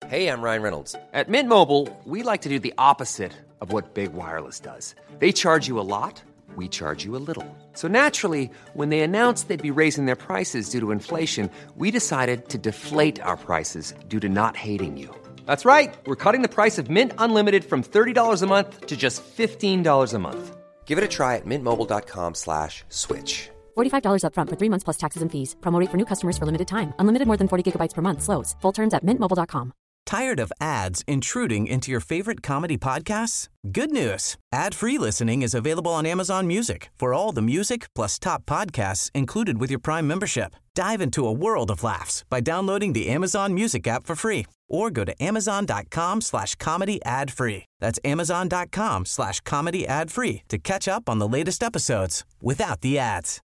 Hey, I'm Ryan Reynolds. At Mint Mobile, we like to do the opposite of what Big Wireless does. They charge you a lot, we charge you a little. So naturally, when they announced they'd be raising their prices due to inflation, we decided to deflate our prices due to not hating you. That's right. We're cutting the price of Mint Unlimited from $30 a month to just $15 a month. Give it a try at mintmobile.com/switch. $45 up front for 3 months plus taxes and fees. Promo rate for new customers for limited time. Unlimited more than 40 gigabytes per month. Slows full terms at mintmobile.com. Tired of ads intruding into your favorite comedy podcasts? Good news. Ad-free listening is available on Amazon Music for all the music plus top podcasts included with your Prime membership. Dive into a world of laughs by downloading the Amazon Music app for free or go to amazon.com/comedy ad-free. That's amazon.com/comedy ad-free to catch up on the latest episodes without the ads.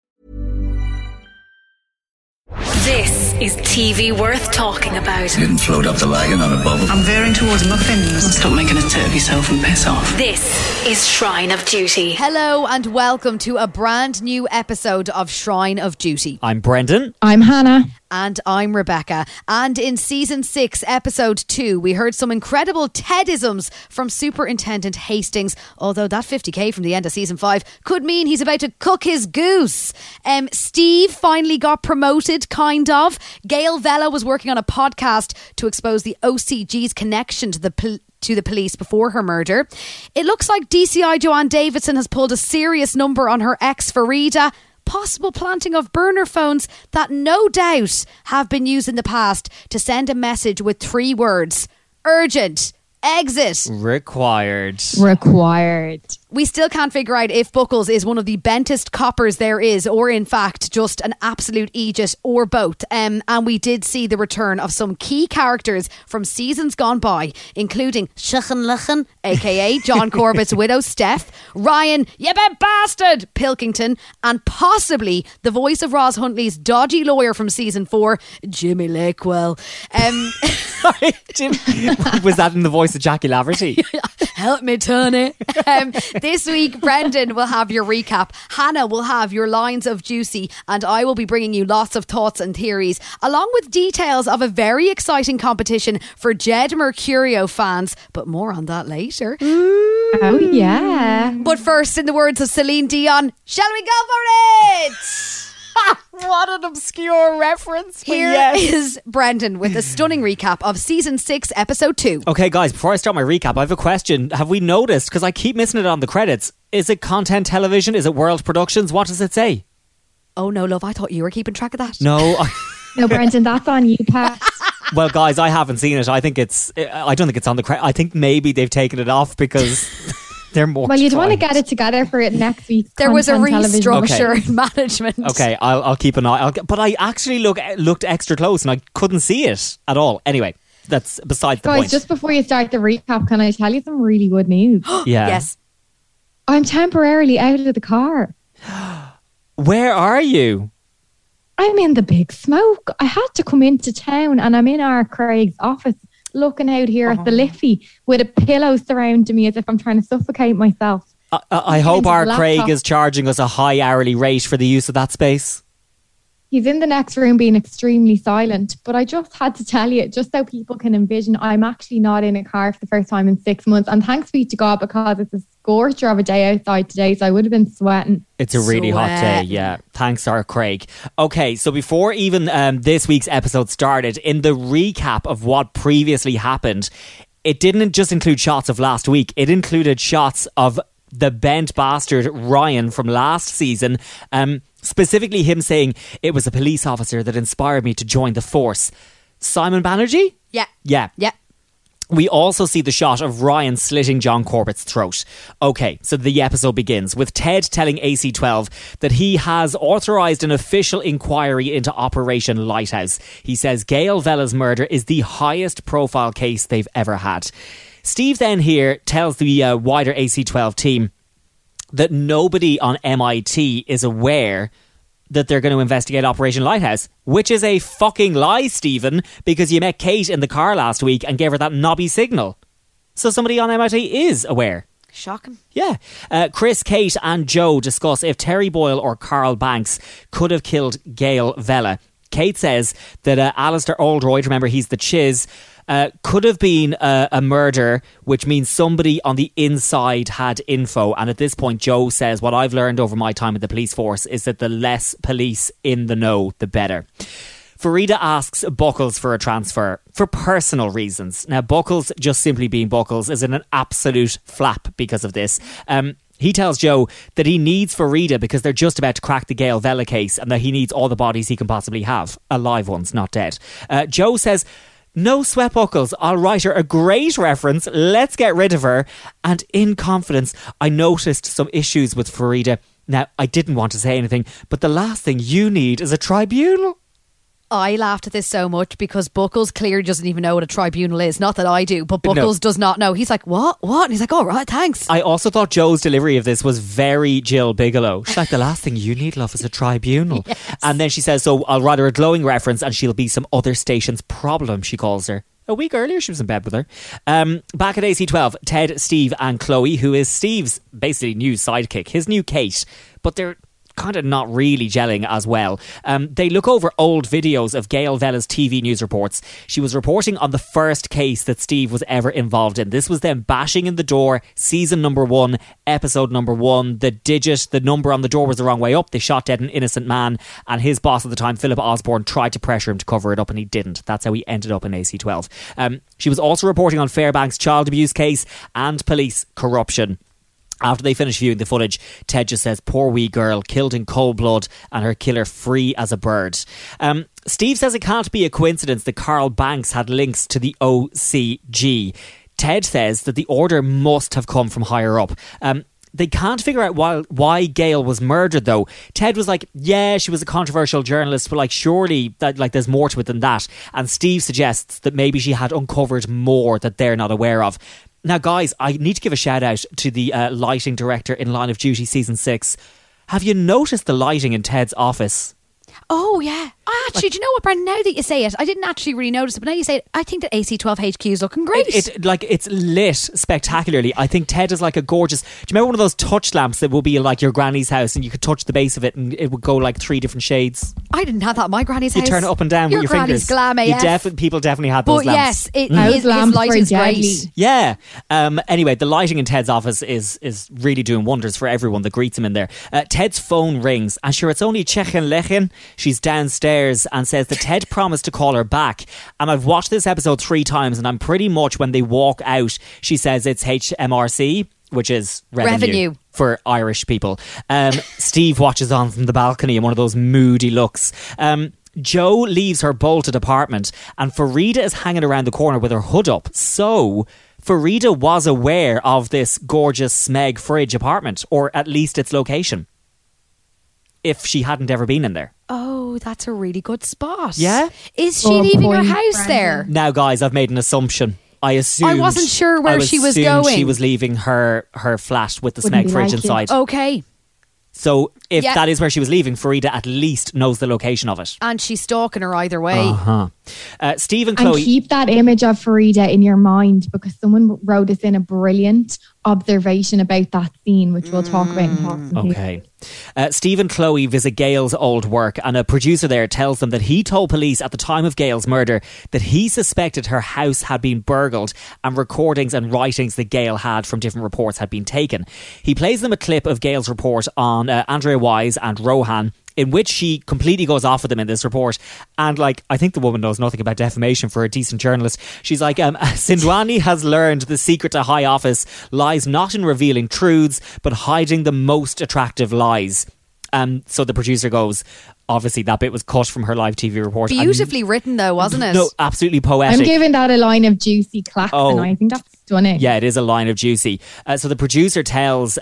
This is TV worth talking about. Didn't float up the wagon on a bubble. I'm veering towards muffins. Stop making a tit of yourself and piss off. This is Shrine of Duty. Hello and welcome to a brand new episode of Shrine of Duty. I'm Brendan. I'm Hannah. And I'm Rebecca. And in Season 6, Episode 2, we heard some incredible TED-isms from Superintendent Hastings, although that 50k from the end of Season 5 could mean he's about to cook his goose. Steve finally got promoted, kind of. Gail Vella was working on a podcast to expose the OCG's connection to the police before her murder. It looks like DCI Joanne Davidson has pulled a serious number on her ex Farida. Possible planting of burner phones that no doubt have been used in the past to send a message with 3 words: urgent, exit, Required. We still can't figure out if Buckles is one of the bentest coppers there is, or in fact just an absolute Aegis, or both. And we did see the return of some key characters from seasons gone by, including Shachan Lechan, aka John Corbett's widow Steph, Ryan, you bet bastard, Pilkington, and possibly the voice of Roz Huntley's dodgy lawyer from season 4, Jimmy Lakewell. Was that in the voice of Jackie Laverty? Help me, Tony. This week, Brendan will have your recap, Hannah will have your lines of Juicy, and I will be bringing you lots of thoughts and theories, along with details of a very exciting competition for Jed Mercurio fans, but more on that later. Oh yeah. But first, in the words of Celine Dion, shall we go for it? What an obscure reference. Here is Brendan with a stunning recap of Season 6, Episode 2. Okay, guys, before I start my recap, I have a question. Have we noticed, because I keep missing it on the credits, is it Content Television? Is it World Productions? What does it say? Oh no, love, I thought you were keeping track of that. No. No, Brendan, that's on you, Pat. Well, guys, I haven't seen it. I don't think it's on the credit. I think maybe they've taken it off because they're more. Well, you'd want to get it together for it next week. There was a restructure in management. Okay, I'll keep an eye. But I actually looked extra close and I couldn't see it at all. Anyway, that's besides the point. Guys, just before you start the recap, can I tell you some really good news? Yeah. Yes. I'm temporarily out of the car. Where are you? I'm in the big smoke. I had to come into town and I'm in our Craig's office looking out here at the Liffey with a pillow surrounding me as if I'm trying to suffocate myself. I hope our Craig is charging us a high hourly rate for the use of that space. He's in the next room being extremely silent, but I just had to tell you, just so people can envision, I'm actually not in a car for the first time in 6 months, and thanks be to God, because it's a scorcher of a day outside today, so I would have been sweating. It's a really hot day, yeah. Thanks, our Craig. Okay, so before even this week's episode started, in the recap of what previously happened, it didn't just include shots of last week, it included shots of the bent bastard Ryan from last season, specifically him saying it was a police officer that inspired me to join the force. Simon Banerjee? Yeah. We also see the shot of Ryan slitting John Corbett's throat. Okay, so the episode begins with Ted telling AC-12 that he has authorised an official inquiry into Operation Lighthouse. He says Gail Vella's murder is the highest profile case they've ever had. Steve then here tells the wider AC-12 team that nobody on MIT is aware that they're going to investigate Operation Lighthouse, which is a fucking lie, Stephen, because you met Kate in the car last week and gave her that knobby signal. So somebody on MIT is aware. Shocking. Yeah. Chris, Kate and Joe discuss if Terry Boyle or Carl Banks could have killed Gail Vella. Kate says that Alistair Oldroyd, remember he's the Chiz, could have been a murder, which means somebody on the inside had info. And at this point, Joe says, what I've learned over my time at the police force is that the less police in the know, the better. Farida asks Buckles for a transfer for personal reasons. Now, Buckles, just simply being Buckles, is in an absolute flap because of this. He tells Joe that he needs Farida because they're just about to crack the Gail Vella case and that he needs all the bodies he can possibly have. Alive ones, not dead. Joe says, no sweat, Buckles, I'll write her a great reference. Let's get rid of her. And in confidence, I noticed some issues with Farida. Now, I didn't want to say anything, but the last thing you need is a tribunal. I laughed at this so much because Buckles clearly doesn't even know what a tribunal is. Not that I do, but Buckles does not know. He's like, what? And he's like, all right, thanks. I also thought Joe's delivery of this was very Jill Bigelow. She's like, the last thing you need, love, is a tribunal. Yes. And then she says, so I'll write her a glowing reference and she'll be some other station's problem, she calls her. A week earlier, she was in bed with her. Back at AC12, Ted, Steve and Chloe, who is Steve's basically new sidekick, his new Kate. But they're kind of not really gelling as well. They look over old videos of Gail Vella's TV news reports. She was reporting on the first case that Steve was ever involved in. This was them bashing in the door, season number 1, episode number 1. The number on the door was the wrong way up. They shot dead an innocent man, and his boss at the time, Philip Osborne, tried to pressure him to cover it up, and he didn't. That's how he ended up in AC12. She was also reporting on Fairbanks' child abuse case and police corruption. After they finish viewing the footage, Ted just says, poor wee girl, killed in cold blood and her killer free as a bird. Steve says it can't be a coincidence that Carl Banks had links to the OCG. Ted says that the order must have come from higher up. They can't figure out why Gail was murdered, though. Ted was like, yeah, she was a controversial journalist, but like, surely that, like, there's more to it than that. And Steve suggests that maybe she had uncovered more that they're not aware of. Now, guys, I need to give a shout out to the lighting director in Line of Duty season 6. Have you noticed the lighting in Ted's office? Oh, yeah. Actually, do you know what, Brendan? Now that you say it, I didn't actually really notice it, but now you say it, I think that AC12 HQ is looking great. It's lit spectacularly. I think Ted is like a gorgeous... Do you remember one of those touch lamps that will be in like your granny's house and you could touch the base of it and it would go like 3 different shades? I didn't have that at my granny's house. You turn it up and down with your fingers. Glam AF. People definitely had those lamps. But yes, his light is great. Yeah. Anyway, the lighting in Ted's office is really doing wonders for everyone that greets him in there. Ted's phone rings and sure, it's only Chechen Lechin. She's downstairs and says that Ted promised to call her back. And I've watched this episode 3 times and I'm pretty much, when they walk out, she says it's HMRC, which is revenue for Irish people. Steve watches on from the balcony in one of those moody looks. Joe leaves her bolted apartment and Farida is hanging around the corner with her hood up. So Farida was aware of this gorgeous Smeg fridge apartment, or at least its location, if she hadn't ever been in there. Oh, that's a really good spot. Yeah? Is she leaving her house there? Now, guys, I've made an assumption. I wasn't sure where she was going. She was leaving her flat with the Smeg fridge inside. Okay. So if that is where she was leaving, Farida at least knows the location of it. And she's stalking her either way. Steve and Chloe... And keep that image of Farida in your mind, because someone wrote us in a brilliant observation about that scene, which we'll talk about in Talking. Okay. Steve and Chloe visit Gail's old work, and a producer there tells them that he told police at the time of Gail's murder that he suspected her house had been burgled and recordings and writings that Gail had from different reports had been taken. He plays them a clip of Gail's report on Andrea Wise and Rohan, in which she completely goes off with them in this report. And like, I think the woman knows nothing about defamation for a decent journalist. She's like, Sindwani has learned the secret to high office lies not in revealing truths, but hiding the most attractive lies. So the producer goes, obviously that bit was cut from her live TV report. Beautifully written though, wasn't it? No, absolutely poetic. I'm giving that a line of juicy claps, and I think that's stunning. Yeah, it is a line of juicy. So the producer tells...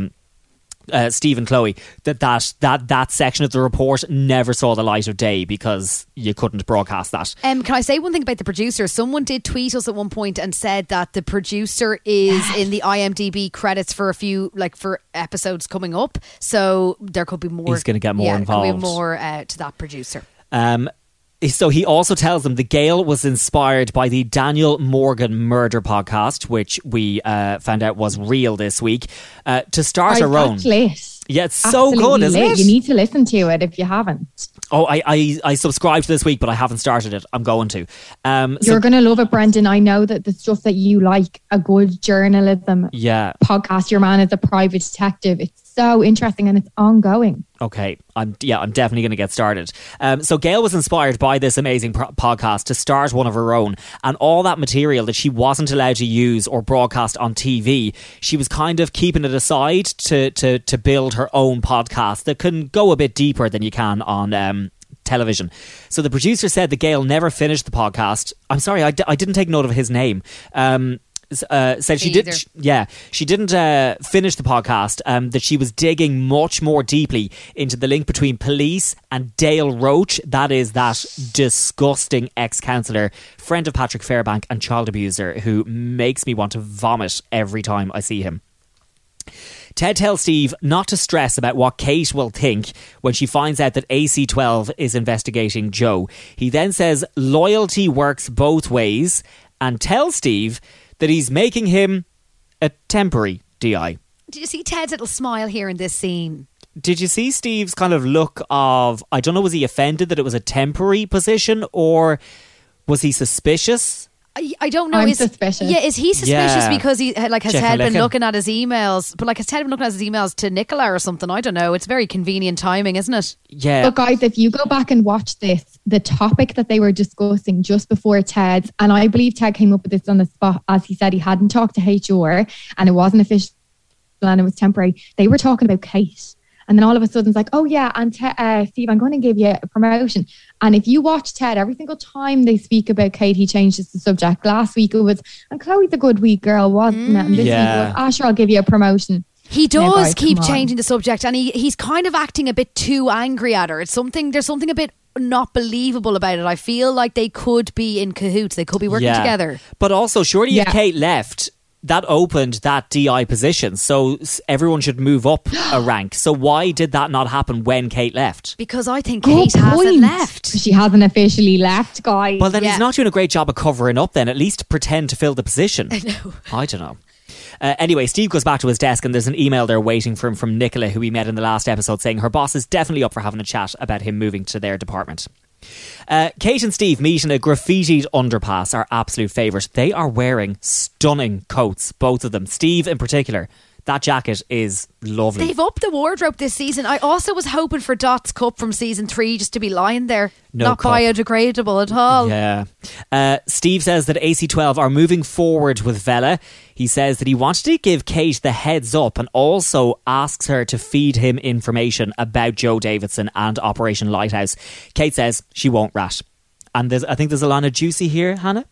Steve and Chloe that section of the report never saw the light of day because you couldn't broadcast that. Can I say one thing about the producer? Someone did tweet us at one point and said that the producer is in the IMDb credits for a few, like, for episodes coming up, so there could be more. He's going to get more involved. There could be more to that producer. So he also tells them the Gail was inspired by the Daniel Morgan murder podcast, which we found out was real this week, to start her own. Lit. Yeah, it's so good, isn't it? You need to listen to it if you haven't. Oh, I subscribed this week, but I haven't started it. I'm going to. You're going to love it, Brendan. I know that the stuff that you like, a good journalism podcast, your man is a private detective. It's so interesting and it's ongoing. Okay, I'm definitely going to get started. So Gail was inspired by this amazing podcast to start one of her own, and all that material that she wasn't allowed to use or broadcast on TV, she was kind of keeping it aside to build her own podcast that can go a bit deeper than you can on television. So the producer said that Gail never finished the podcast. I'm sorry, I didn't take note of his name. Said she didn't finish the podcast, that she was digging much more deeply into the link between police and Dale Roach, that is that disgusting ex-councillor, friend of Patrick Fairbank and child abuser who makes me want to vomit every time I see him. Ted tells Steve not to stress about what Kate will think when she finds out that AC12 is investigating Joe. He then says loyalty works both ways and tells Steve that he's making him a temporary DI. Did you see Ted's little smile here in this scene? Did you see Steve's kind of look of, I don't know, was he offended that it was a temporary position, or was he suspicious? I don't know. I'm suspicious. Yeah, is he suspicious because he has Ted been looking at his emails? But has Ted been looking at his emails to Nicola or something? I don't know. It's very convenient timing, isn't it? Yeah. But guys, if you go back and watch this, the topic that they were discussing just before Ted's, and I believe Ted came up with this on the spot, as he said he hadn't talked to HR and it wasn't official and it was temporary. They were talking about Kate. And then all of a sudden it's like, oh yeah, and Steve, I'm going to give you a promotion. And if you watch Ted, every single time they speak about Kate, he changes the subject. Last week it was, and Chloe's a good week girl, wasn't it? And this week it was, sure, I'll give you a promotion. He does keep changing the subject, and he's kind of acting a bit too angry at her. There's something a bit not believable about it. I feel like they could be in cahoots. They could be working together. But also, surely if Kate left, that opened that DI position, so everyone should move up a rank. So why did that not happen when Kate left? Because I think Kate hasn't left. She hasn't officially left, guys. Well, then he's not doing a great job of covering up then. At least pretend to fill the position. I don't know. Anyway, Steve goes back to his desk and there's an email there waiting for him from Nicola, who we met in the last episode, saying her boss is definitely up for having a chat about him moving to their department. Kate and Steve meet in a graffitied underpass, our absolute favourite. They are wearing stunning coats, both of them. Steve in particular. That jacket is lovely. They've upped the wardrobe this season. I also was hoping for Dot's cup from season 3 just to be lying there. Not biodegradable at all. Yeah. Steve says that AC12 are moving forward with Vela. He says that he wanted to give Kate the heads up and also asks her to feed him information about Joe Davidson and Operation Lighthouse. Kate says she won't rat. And I think there's a line of juicy here, Hannah.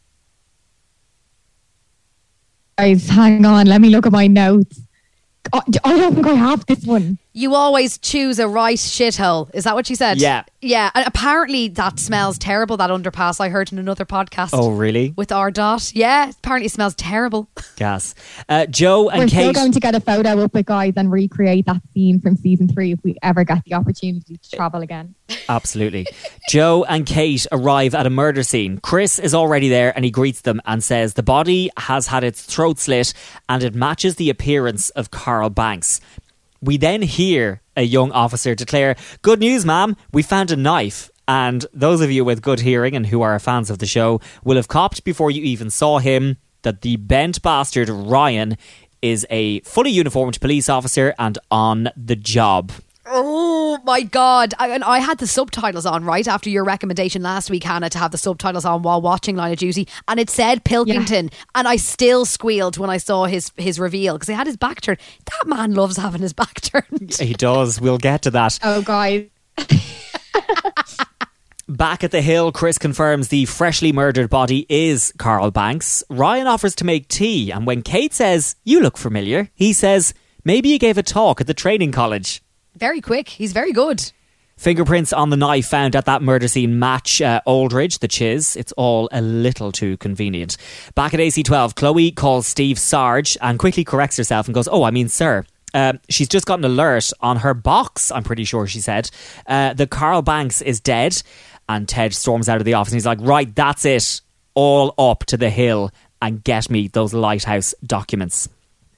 Guys, hang on, let me look at my notes. I don't think I have this one. You always choose a right shithole. Is that what she said? Yeah. Yeah. And apparently that smells terrible, that underpass. I heard in another podcast. Oh, really? With our Dot. Yeah. Apparently it smells terrible. Gas. Joe and We're Kate. We're still going to get a photo up with guys and recreate that scene from season 3 if we ever get the opportunity to travel again. Absolutely. Joe and Kate arrive at a murder scene. Chris is already there and he greets them and says the body has had its throat slit and it matches the appearance of Carl Banks. We then hear a young officer declare, "Good news, ma'am, we found a knife." And those of you with good hearing and who are fans of the show will have copped before you even saw him that the bent bastard Ryan is a fully uniformed police officer and on the job. Oh my God. I had the subtitles on right after your recommendation last week, Hannah, to have the subtitles on while watching Line of Duty, and it said Pilkington, and I still squealed when I saw his reveal because he had his back turned. That man loves having his back turned. He does. We'll get to that. Oh, guys. Back at the Hill, Chris confirms the freshly murdered body is Carl Banks. Ryan offers to make tea, and when Kate says, "You look familiar," he says, "Maybe you gave a talk at the training college." Very quick. He's very good. Fingerprints on the knife found at that murder scene match Aldridge, the chiz. It's all a little too convenient. Back at AC12, Chloe calls Steve Sarge and quickly corrects herself and goes, "Oh, I mean, sir." She's just got an alert on her box, I'm pretty sure she said, that Carl Banks is dead. And Ted storms out of the office and he's like, "Right, that's it. All up to the Hill and get me those Lighthouse documents."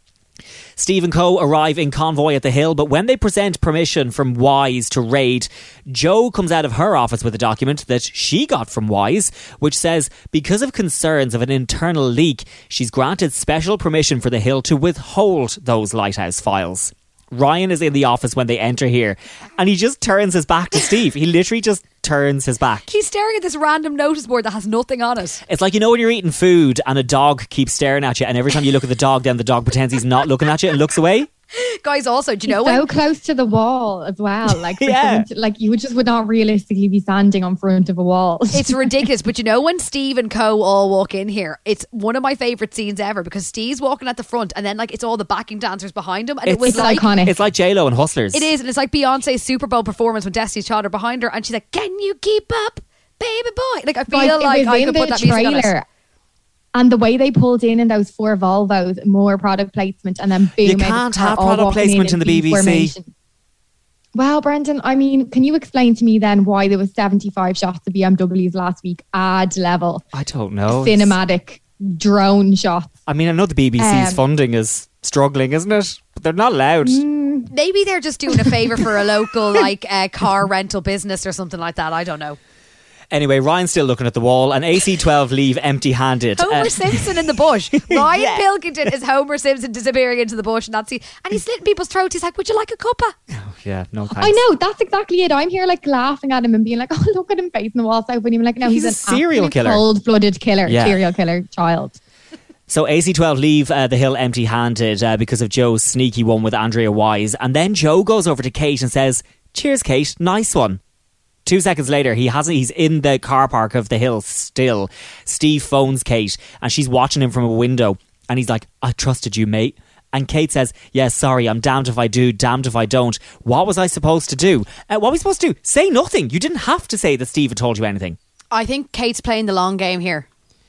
Steve and co arrive in convoy at the Hill, but when they present permission from Wise to raid, Jo comes out of her office with a document that she got from Wise, which says because of concerns of an internal leak, she's granted special permission for the Hill to withhold those Lighthouse files. Ryan is in the office when they enter here, and he just turns his back to Steve. He literally just turns his back. He's staring at this random notice board that has nothing on it. It's like, you know, when you're eating food and a dog keeps staring at you, and every time you look at the dog, then the dog pretends he's not looking at you and looks away. Guys, also, do you know so close to the wall as well? Like, Yeah. like you would not realistically be standing on front of a wall. It's ridiculous. But you know, when Steve and co all walk in here, it's one of my favourite scenes ever because Steve's walking at the front and then like it's all the backing dancers behind him, and it was It's like iconic. It's like J-Lo and Hustlers. it is, and it's like Beyonce's Super Bowl performance when Destiny's Child are behind her, and she's like, "Can you keep up, baby boy?" Like I feel like it was I in could the put that music on it. trailer. And the way they pulled in those 4 Volvos, more product placement, and then boom, You can't have product placement in the BBC. Formation. Well, Brendan, I mean, can you explain to me then why there was 75 shots of BMWs last week, ad level, I don't know. cinematic drone shots? I mean, I know the BBC's funding is struggling, isn't it? But they're not allowed. Maybe they're just doing a favour for a local like car rental business or something like that. I don't know. Anyway, Ryan's still looking at the wall, and AC12 leave empty-handed. Homer Simpson in the bush. Ryan Pilkington is Homer Simpson disappearing into the bush, and he's slitting people's throats. He's like, "Would you like a cuppa?" Yeah, no thanks. I know, that's exactly it. I'm here like laughing at him and being like, "Oh, look at him facing the wall." So when you're like, "No, He's he's a an serial absolute killer. cold-blooded killer, Yeah. serial killer child." So AC12 leave the Hill empty-handed because of Joe's sneaky one with Andrea Wise, and then Joe goes over to Kate and says, "Cheers, Kate, nice one." 2 seconds later, he's in the car park of the Hill still. Steve phones Kate and she's watching him from a window, and he's like, "I trusted you, mate." And Kate says, "Yeah, sorry, I'm damned if I do, damned if I don't. What was I supposed to do?" What were we supposed to do? Say nothing. You didn't have to say that Steve had told you anything. I think Kate's playing the long game here.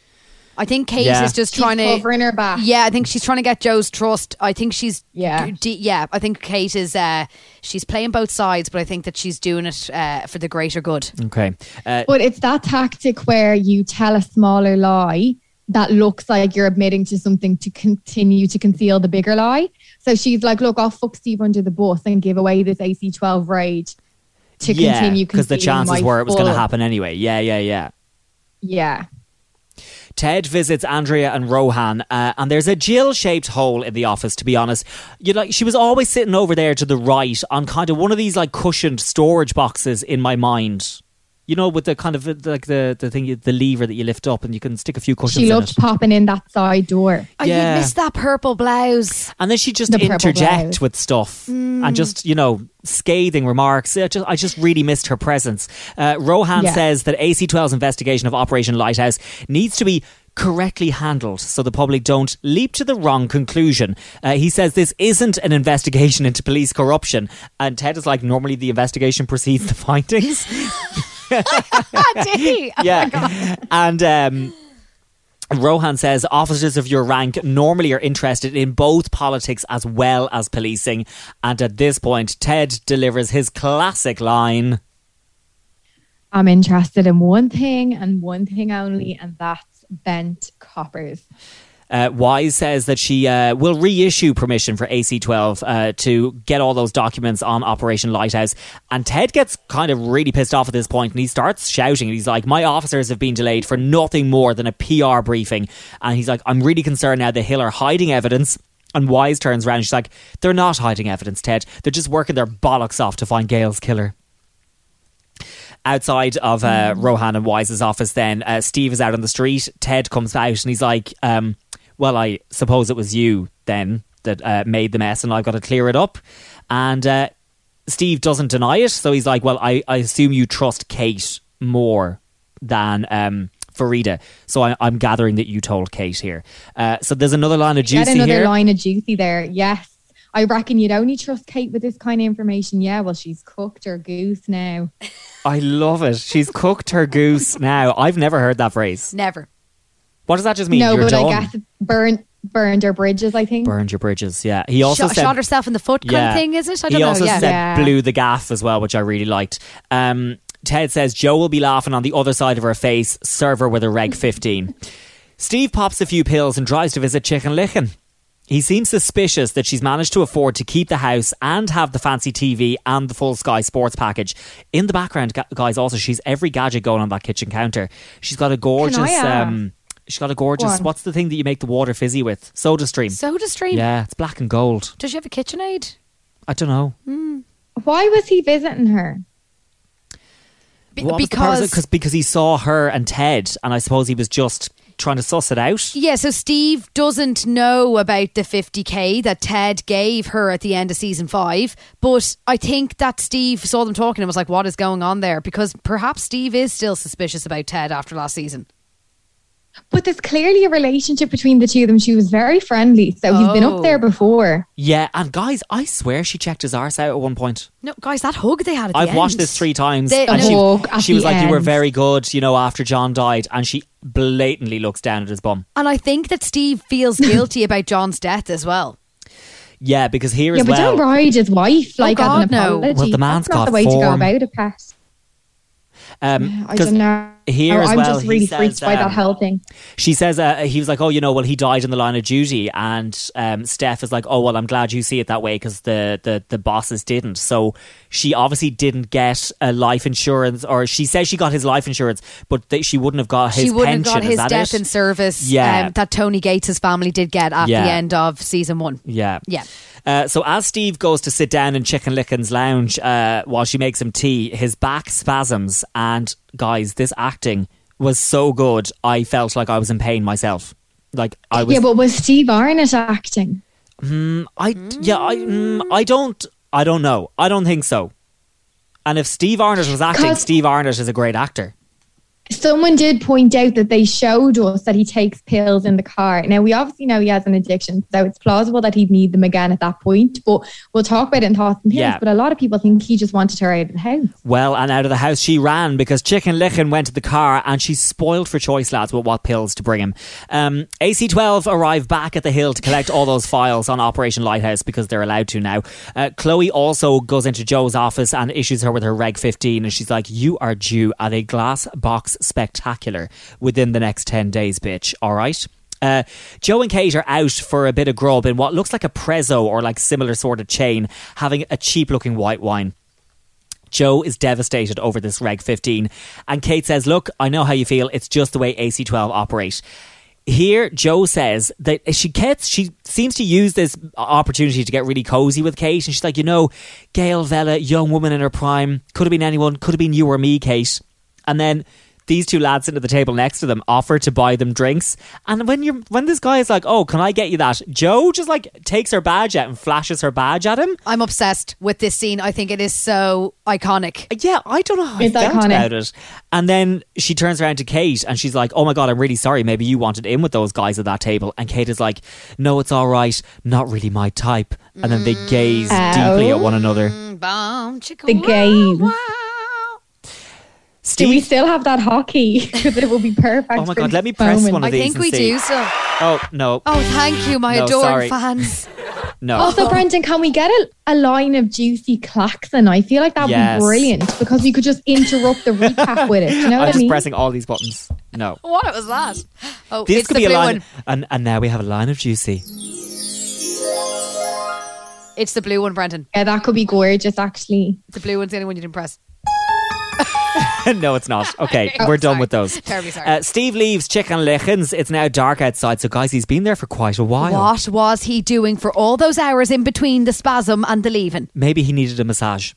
I think Kate Yeah. is just She's trying to covering her back. Yeah, I think she's trying to get Joe's trust. I think she's Yeah. I think Kate is she's playing both sides, but I think that she's doing it for the greater good. Okay. But it's that tactic where you tell a smaller lie that looks like you're admitting to something to continue to conceal the bigger lie. So she's like, "Look, I'll fuck Steve under the bus and give away this AC12 raid to continue because the concealing chances my were it was going to full-" happen anyway. Yeah. Yeah. Ted visits Andrea and Rohan, and there's a Jill-shaped hole in the office, to be honest. She was always sitting over there to the right on kind of one of these like cushioned storage boxes in my mind. You know, with the kind of like the thing, the lever that you lift up and you can stick a few cushions She in loved it. popping in that side door. Oh, Yeah. you missed that purple blouse. And then she just The purple interject blouse. with stuff and just, scathing remarks. I just really missed her presence. Rohan Yeah. says that AC12's investigation of Operation Lighthouse needs to be correctly handled so the public don't leap to the wrong conclusion. He says this isn't an investigation into police corruption. And Ted is like, normally the investigation precedes the findings. Did he? Oh Yeah. my God. And Rohan says officers of your rank normally are interested in both politics as well as policing. And at this point, Ted delivers his classic line. "I'm interested in one thing and one thing only, and that's bent coppers." Wise says that she will reissue permission for AC12 to get all those documents on Operation Lighthouse. And Ted gets kind of really pissed off at this point and he starts shouting. He's like, "My officers have been delayed for nothing more than a PR briefing." And he's like, "I'm really concerned now the Hill are hiding evidence." And Wise turns around and she's like, "They're not hiding evidence, Ted. They're just working their bollocks off to find Gail's killer." Outside of Rohan and Wise's office then, Steve is out on the street. Ted comes out and he's like, "Well, I suppose it was you then that made the mess and I've got to clear it up." And Steve doesn't deny it. So he's like, "Well, I assume you trust Kate more than Farida. So I'm gathering that you told Kate here." So there's another line of juicy Get another here. line of juicy there. Yes. I reckon you'd only trust Kate with this kind of information. Yeah, well, she's cooked her goose now. I love it. She's cooked her goose now. I've never heard that phrase. Never. What does that just mean? No, You're but done. I guess it's burned her bridges, I think. Burned your bridges, yeah. He also said shot herself in the foot kind of thing, is it? I don't he know. also Yeah. said Yeah. blew the gaff as well, which I really liked. Ted says Joe will be laughing on the other side of her face. Serve her with a Reg 15. Steve pops a few pills and drives to visit Chicken Licken. He seems suspicious that she's managed to afford to keep the house and have the fancy TV and the full Sky Sports package. In the background, guys, also, she's every gadget going on that kitchen counter. She's got a gorgeous... what's the thing that you make the water fizzy with? SodaStream. SodaStream? Yeah, it's black and gold. Does she have a KitchenAid? I don't know. Why was he visiting her? Because he saw her and Ted, and I suppose he was just trying to suss it out. Yeah, so Steve doesn't know about the 50k that Ted gave her at the end of season 5, but I think that Steve saw them talking and was like, what is going on there? Because perhaps Steve is still suspicious about Ted after last season. But there's clearly a relationship between the two of them. She was very friendly, so he's been up there before. Yeah, and guys, I swear she checked his arse out at one point. No, guys, that hug they had at the I've end. watched this 3 times. She was like, you were very good, after John died, and she blatantly looks down at his bum. And I think that Steve feels guilty about John's death as well. Yeah, because here but don't ride his wife as an apology. Well, the man's That's not got the way form. to go about it, Pat. I don't know. Here as I'm well, just really freaked by that whole thing. She says he was like, he died in the line of duty, and Steph is like, I'm glad you see it that way because the bosses didn't. So she obviously didn't get a life insurance, or she says she got his life insurance, but she wouldn't have got his pension. She wouldn't have got his death it? in service Yeah. that Tony Gates' family did get at the end of season 1. Yeah. Yeah. So as Steve goes to sit down in Chicken Licken's lounge while she makes him tea, his back spasms, and guys, this acting was so good. I felt like I was in pain myself. Like I was. Yeah, but was Steve Arnott acting? I don't know. I don't think so. And if Steve Arnott was acting, Steve Arnott is a great actor. Someone did point out that they showed us that he takes pills in the car. Now, we obviously know he has an addiction, so it's plausible that he'd need them again at that point. But we'll talk about it in Thoughts and Pills. Yeah. But a lot of people think he just wanted her out of the house. Well, and out of the house she ran because Chicken Licken went to the car, and she's spoiled for choice, lads, with what pills to bring him. AC12 arrive back at the Hill to collect all those files on Operation Lighthouse because they're allowed to now. Chloe also goes into Joe's office and issues her with her Reg 15, and she's like, you are due at a glass box spectacular within the next 10 days, bitch. All right. Joe and Kate are out for a bit of grub in what looks like a Prezzo or like similar sort of chain, having a cheap looking white wine. Joe is devastated over this Reg 15, and Kate says, look, I know how you feel, it's just the way AC12 operate. Here, Joe says that she seems to use this opportunity to get really cozy with Kate, and she's like, Gail Vella, young woman in her prime, could have been anyone, could have been you or me, Kate. And then these 2 lads sitting at the table next to them offer to buy them drinks, and when this guy is like, oh, can I get you that, Joe just like takes her badge out and flashes her badge at him. I'm obsessed with this scene. I think it is so iconic. Yeah, I don't know how I felt about it. And then she turns around to Kate and she's like, oh my god, I'm really sorry, maybe you wanted in with those guys at that table. And Kate is like, no, it's all right, not really my type. And then they gaze deeply at one another. The gaze. Steve? Do we still have that hockey? Because it will be perfect. Oh my god, let me press moment. one of these. I think we do still. Oh no. Oh, thank you, my adoring fans. No. Also, Brendan, can we get a line of juicy klaxon? I feel like that would be brilliant because we could just interrupt the recap with it. Do you know what I mean? I'm just pressing all these buttons. No. What was that? Oh, this it's could the be a blue line. one. And now we have a line of juicy. It's the blue one, Brendan. Yeah, that could be gorgeous, actually. The blue one's the only one you didn't press. No, it's not. Okay, we're done with those. Terribly sorry. Steve leaves Chicken Lickens. It's now dark outside, so guys, he's been there for quite a while. What was he doing for all those hours in between the spasm and the leaving? Maybe he needed a massage.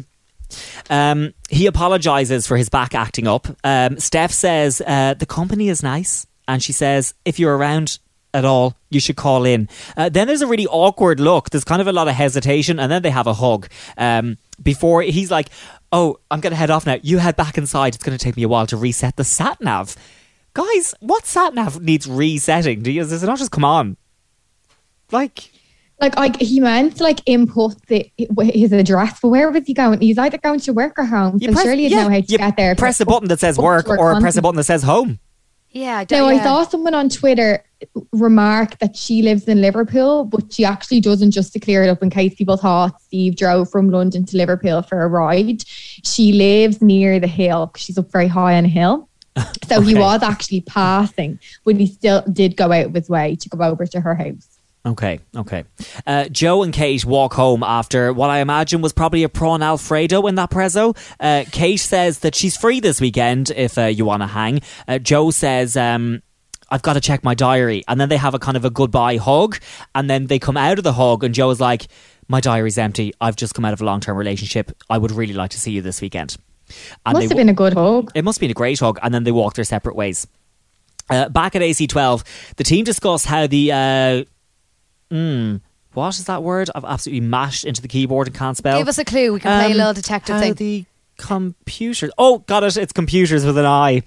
He apologises for his back acting up. Steph says the company is nice, and she says if you're around at all, you should call in. Then there's a really awkward look. There's kind of a lot of hesitation, and then they have a hug. Before he's like, oh, I'm going to head off now. You head back inside. It's going to take me a while to reset the sat-nav. Guys, what sat-nav needs resetting? Does it not just come on? Like he meant to input his address, but where was he going? He's either going to work or home. So surely you'd know how to get there. Press a button that says work or press a button that says home. Yeah. I saw someone on Twitter remark that she lives in Liverpool, but she actually doesn't, just to clear it up in case people thought Steve drove from London to Liverpool for a ride. She lives near the hill because she's up very high on a hill. So he was actually passing, but he still did go out of his way to go over to her house. Okay. Joe and Kate walk home after what I imagine was probably a prawn Alfredo in that prezzo. Kate says that she's free this weekend if you want to hang. Joe says, I've got to check my diary. And then they have a kind of a goodbye hug. And then they come out of the hug and Joe is like, my diary's empty. I've just come out of a long-term relationship. I would really like to see you this weekend. And must have been a good hug. It must have been a great hug. And then they walk their separate ways. Back at AC12, the team discuss how the... what is that word? I've absolutely mashed into the keyboard and can't spell. Give us a clue. We can play a little detective how thing. The computers. Oh, got it. It's computers with an I.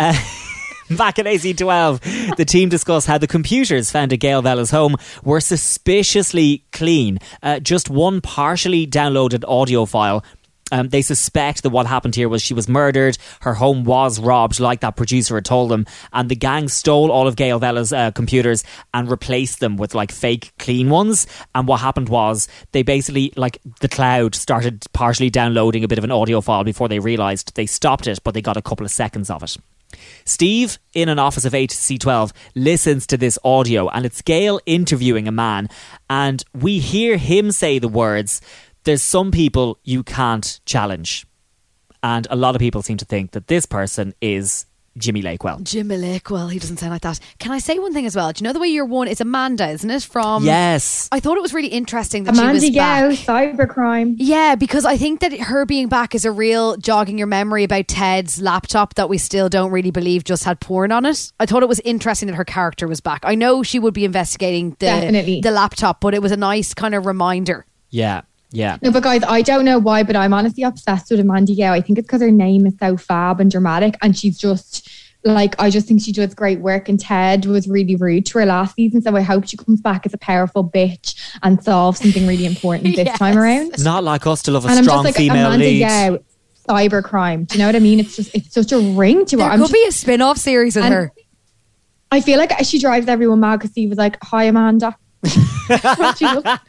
Back at AC12, the team discuss how the computers found at Gail Vella's home were suspiciously clean. Just one partially downloaded audio file. They suspect that what happened here was she was murdered, her home was robbed, like that producer had told them, and the gang stole all of Gail Vella's computers and replaced them with like fake clean ones. And what happened was they basically, like the cloud, started partially downloading a bit of an audio file before they realised. They stopped it, but they got a couple of seconds of it. Steve, in an office of AC12, listens to this audio, and it's Gail interviewing a man, and we hear him say the words, "There's some people you can't challenge." And a lot of people seem to think that this person is Jimmy Lakewell. Jimmy Lakewell, he doesn't sound like that. Can I say one thing as well? Do you know the way you're one? It's Amanda, isn't it? From Yes. I thought it was really interesting that Amanda she was back. Cybercrime. Yeah, because I think that her being back is a real jogging your memory about Ted's laptop that we still don't really believe just had porn on it. I thought it was interesting that her character was back. I know she would be investigating the laptop, but it was a nice kind of reminder. Yeah. Yeah. No, but guys, I don't know why, but I'm honestly obsessed with Amanda Yeo. I think it's because her name is so fab and dramatic, and she's just like, I just think she does great work, and Ted was really rude to her last season, so I hope she comes back as a powerful bitch and solves something really important this time around. Not like us to love a and strong I'm just like, female Amanda lead. Yeo, cybercrime. Do you know what I mean? It's such a ring to her. There could be a spin-off series with her. I feel like she drives everyone mad because Steve was like, "Hi, Amanda." As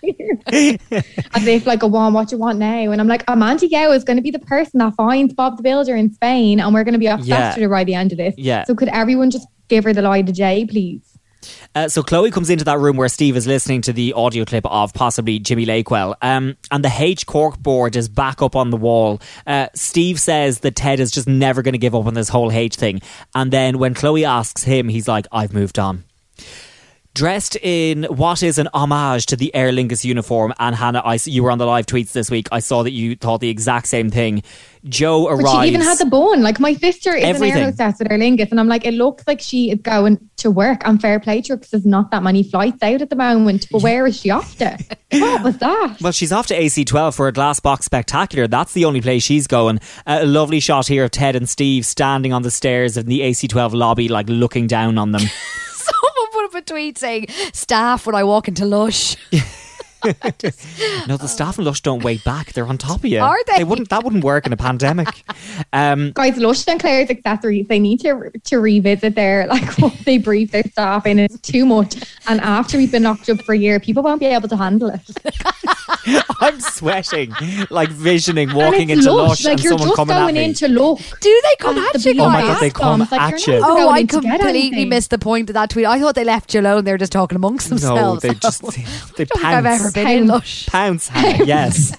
if like, what you want now? And I'm like, Amanda Yeo is going to be the person that finds Bob the Builder in Spain, and we're going to be obsessed with her by the end of this. Yeah. So could everyone just give her the light of day, please? So Chloe comes into that room where Steve is listening to the audio clip of possibly Jimmy Lakewell, and the H corkboard is back up on the wall. Steve says that Ted is just never going to give up on this whole H thing, and then when Chloe asks him, he's like, "I've moved on." Dressed in what is an homage to the Aer Lingus uniform, and Hannah, you were on the live tweets this week. I saw that you thought the exact same thing. Joe arrives. But she even had the bone. Like, my sister is Everything. an air hostess with Aer Lingus, and I'm like, it looks like she is going to work, and fair play to her because there's not that many flights out at the moment. But where is she off to? What was that? Well, she's off to AC12 for a glass box spectacular. That's the only place she's going. A lovely shot here of Ted and Steve standing on the stairs in the AC12 lobby, like looking down on them. Someone put up a tweet saying, "Staff when I walk into Lush." No, the staff in Lush don't wait back. They're on top of you. Are they? That wouldn't work in a pandemic. Guys, Lush and Claire's accessories, they need to revisit their, like, what they brief their staff in. It's too much. And after we've been locked up for a year, people won't be able to handle it. I'm sweating, like visioning walking into Lush like, and you're someone just coming going at me. in to look. Do they come at you guys? Oh my God, they come Like, at you're you. not Oh, going I in to get completely anything. missed the point of that tweet. I thought they left you alone. They were just talking amongst No, themselves. they just they I don't think I've ever pounce. been in Lush. Pounce, Hannah, yes.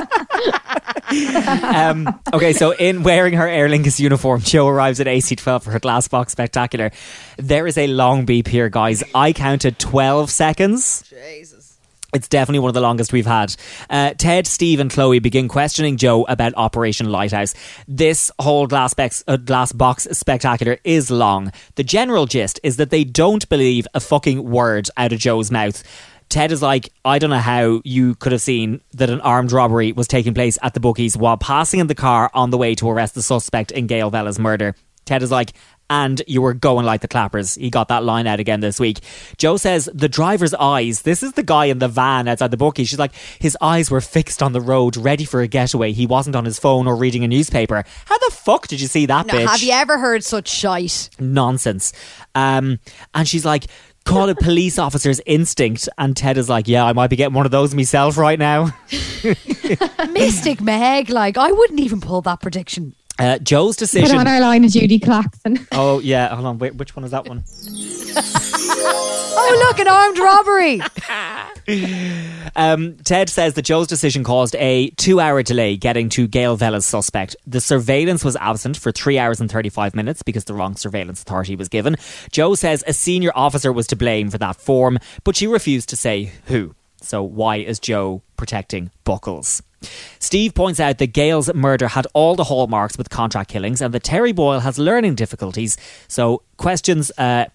Okay, so in wearing her Aer Lingus uniform, Jo arrives at AC12 for her glass box spectacular. There is a long beep here, guys. I counted 12 seconds. Jesus. It's definitely one of the longest we've had. Ted, Steve and Chloe begin questioning Jo about Operation Lighthouse. This whole glass box spectacular is long. The general gist is that they don't believe a fucking word out of Jo's mouth. Ted is like, I don't know how you could have seen that an armed robbery was taking place at the bookies while passing in the car on the way to arrest the suspect in Gail Vella's murder. Ted is like, and you were going like the clappers. He got that line out again this week. Jo says the driver's eyes, this is the guy in the van outside the bookie. She's like, his eyes were fixed on the road, ready for a getaway. He wasn't on his phone or reading a newspaper. How the fuck did you see that, bitch? Have you ever heard such shite? Nonsense. And she's like, call it police officer's instinct. And Ted is like, yeah, I might be getting one of those myself right now. Mystic Meg, like, I wouldn't even pull that prediction. Jo's decision. Put on our line of Judy Claxton. Oh, yeah. Hold on. Wait, which one is that one? Oh, look, an armed robbery. Ted says that Joe's decision caused a 2-hour delay getting to Gail Vella's suspect. The surveillance was absent for 3 hours and 35 minutes because the wrong surveillance authority was given. Joe says a senior officer was to blame for that form, but she refused to say who. So why is Joe protecting Buckles? Steve points out that Gail's murder had all the hallmarks with contract killings and that Terry Boyle has learning difficulties, so he questions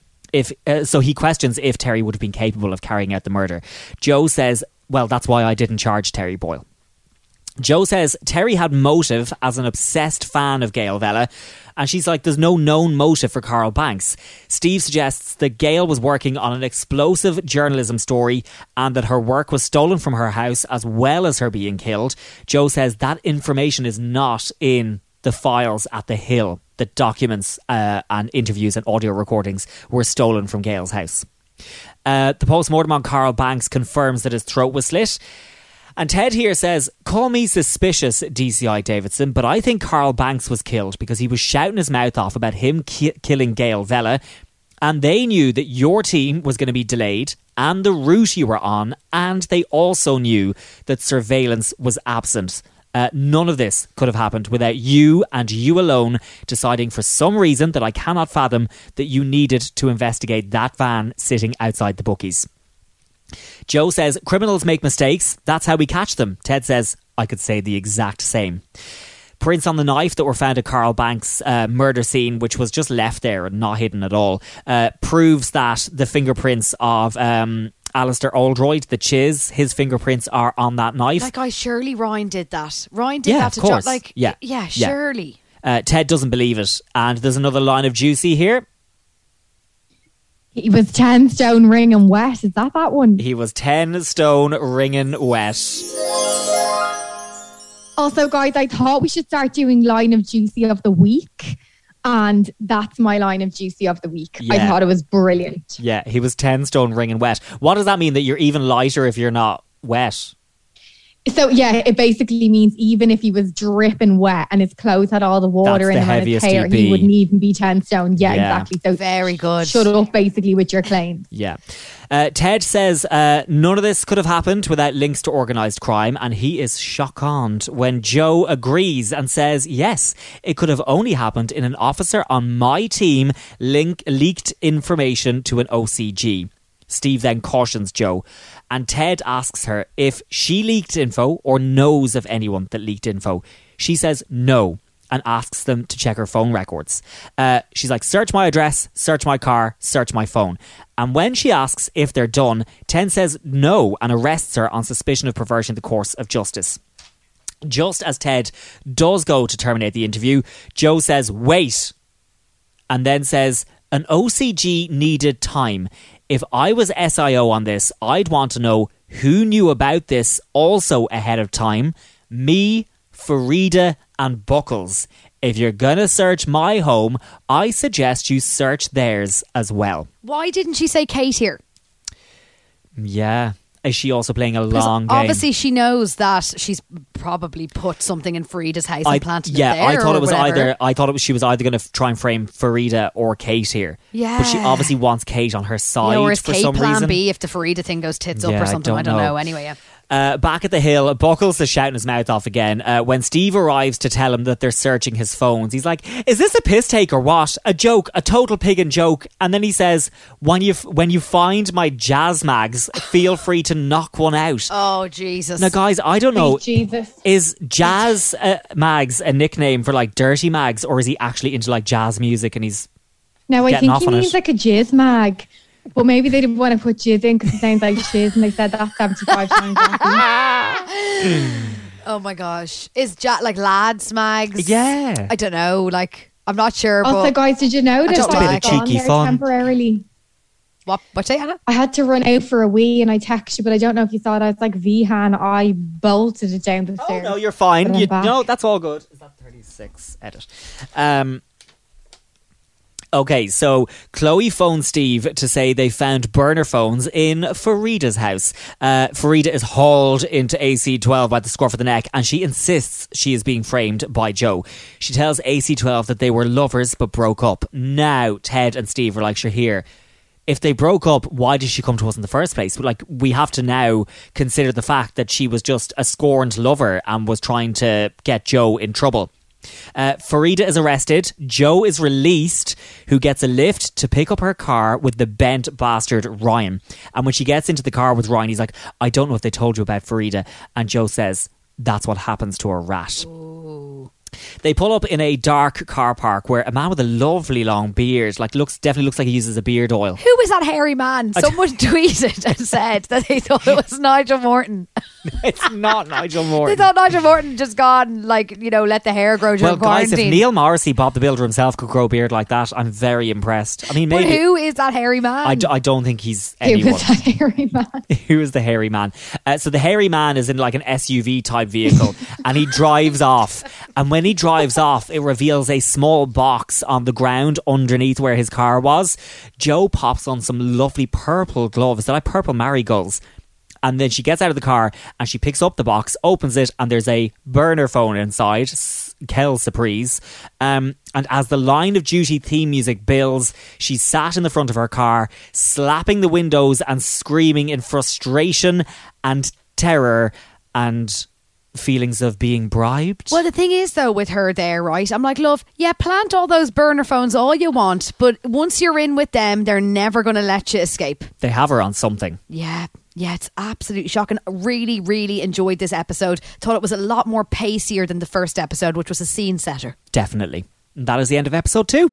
if Terry would have been capable of carrying out the murder. Joe says, well, that's why I didn't charge Terry Boyle. Joe says Terry had motive as an obsessed fan of Gail Vella, and she's like, there's no known motive for Carl Banks. Steve suggests that Gail was working on an explosive journalism story and that her work was stolen from her house as well as her being killed. Joe says that information is not in the files at the Hill. The documents and interviews and audio recordings were stolen from Gail's house. The post-mortem on Carl Banks confirms that his throat was slit. And Ted here says, call me suspicious, DCI Davidson, but I think Carl Banks was killed because he was shouting his mouth off about him killing Gail Vella, and they knew that your team was going to be delayed and the route you were on, and they also knew that surveillance was absent. None of this could have happened without you and you alone deciding for some reason that I cannot fathom that you needed to investigate that van sitting outside the bookies. Joe says, criminals make mistakes. That's how we catch them. Ted says, I could say the exact same. Prints on the knife that were found at Carl Banks' murder scene, which was just left there and not hidden at all, proves that the fingerprints of Alistair Oldroyd, the Chiz, his fingerprints are on that knife. Like, surely Ryan did that. Ryan did that to course. John. Yeah, surely. Ted doesn't believe it. And there's another line of juicy here. He was 10 stone ringing wet. Is that one? He was 10 stone ringing wet. Also, guys, I thought we should start doing line of juicy of the week. And that's my line of juicy of the week. Yeah. I thought it was brilliant. Yeah, he was 10 stone ringing wet. What does that mean? That you're even lighter if you're not wet? So, yeah, it basically means even if he was dripping wet and his clothes had all the water in them and his hair, he wouldn't even be 10 stone. Yeah, exactly. So very good. Shut up, basically, with your claims. Yeah. Ted says none of this could have happened without links to organised crime, and he is shocked when Joe agrees and says, yes, it could have only happened in an officer on my team leaked information to an OCG. Steve then cautions Joe, and Ted asks her if she leaked info or knows of anyone that leaked info. She says no and asks them to check her phone records. She's like, search my address, search my car, search my phone. And when she asks if they're done, Ted says no and arrests her on suspicion of perverting the course of justice. Just as Ted does go to terminate the interview, Joe says, wait, and then says, an OCG needed time. If I was SIO on this, I'd want to know who knew about this also ahead of time. Me, Farida and Buckles. If you're going to search my home, I suggest you search theirs as well. Why didn't she say Kate here? Yeah. Is she also playing a long game? Obviously she knows that she's probably put something in Farida's house and planted it there. I thought it was she was either going to try and frame Farida or Kate here. Yeah. But she obviously wants Kate on her side or is for Kate some plan reason. B if the Farida thing goes tits up or something. I don't know. Anyway, yeah. Back at the Hill, Buckles is shouting his mouth off again. When Steve arrives to tell him that they're searching his phones, he's like, is this a piss take or what? A joke, a total piggin joke. And then he says, when you find my jazz mags, feel free to knock one out. Oh, Jesus. Now, guys, I don't know. Jesus. Is jazz mags a nickname for like dirty mags, or is he actually into like jazz music and he's No, I think he means it? like a jizz mag. But maybe they didn't want to put jizz in because it sounds like shiz, and they said that 75 times. Oh my gosh. Is like lads mags? Yeah. I don't know. Like, I'm not sure. Also, but guys, did you know that just a bit of cheeky fun temporarily? What say, Hannah? I had to run out for a wee and I texted you, but I don't know if you saw it. I was like Vihan. I bolted it down the stairs. Oh no, you're fine. No, that's all good. Is that 36? Edit. Okay, so Chloe phoned Steve to say they found burner phones in Farida's house. Farida is hauled into AC12 by the scruff of the neck, and she insists she is being framed by Joe. She tells AC12 that they were lovers but broke up. Now Ted and Steve are like, sure, here, if they broke up, why did she come to us in the first place? Like, we have to now consider the fact that she was just a scorned lover and was trying to get Joe in trouble. Farida is arrested. Joe is released, who gets a lift to pick up her car with the bent bastard Ryan. And when she gets into the car with Ryan, he's like, I don't know if they told you about Farida. And Joe says, that's what happens to a rat. Ooh. They pull up in a dark car park where a man with a lovely long beard, definitely looks like he uses a beard oil. Who is that hairy man? Someone tweeted and said that they thought it was Nigel Morton. It's not Nigel Morton. They thought Nigel Morton just gone, let the hair grow during quarantine. Guys, if Neil Morrissey, Bob the Builder himself, could grow a beard like that, I'm very impressed. I mean, maybe. But who is that hairy man? I don't think he's anyone. Who is that hairy man? Who is the hairy man? So the hairy man is in like an SUV type vehicle and he drives off. And when he drives off, it reveals a small box on the ground underneath where his car was. Joe pops on some lovely purple gloves. They're like purple marigolds. And then she gets out of the car and she picks up the box, opens it, and there's a burner phone inside. Quelle surprise. And as the Line of Duty theme music builds, she's sat in the front of her car, slapping the windows and screaming in frustration and terror and feelings of being bribed. Well, the thing is, though, with her there, right, I'm like, love, yeah, plant all those burner phones all you want, but once you're in with them, they're never going to let you escape. They have her on something. Yeah, it's absolutely shocking. Really, really enjoyed this episode. Thought it was a lot more pacier than the first episode, which was a scene setter. Definitely. And that is the end of episode 2.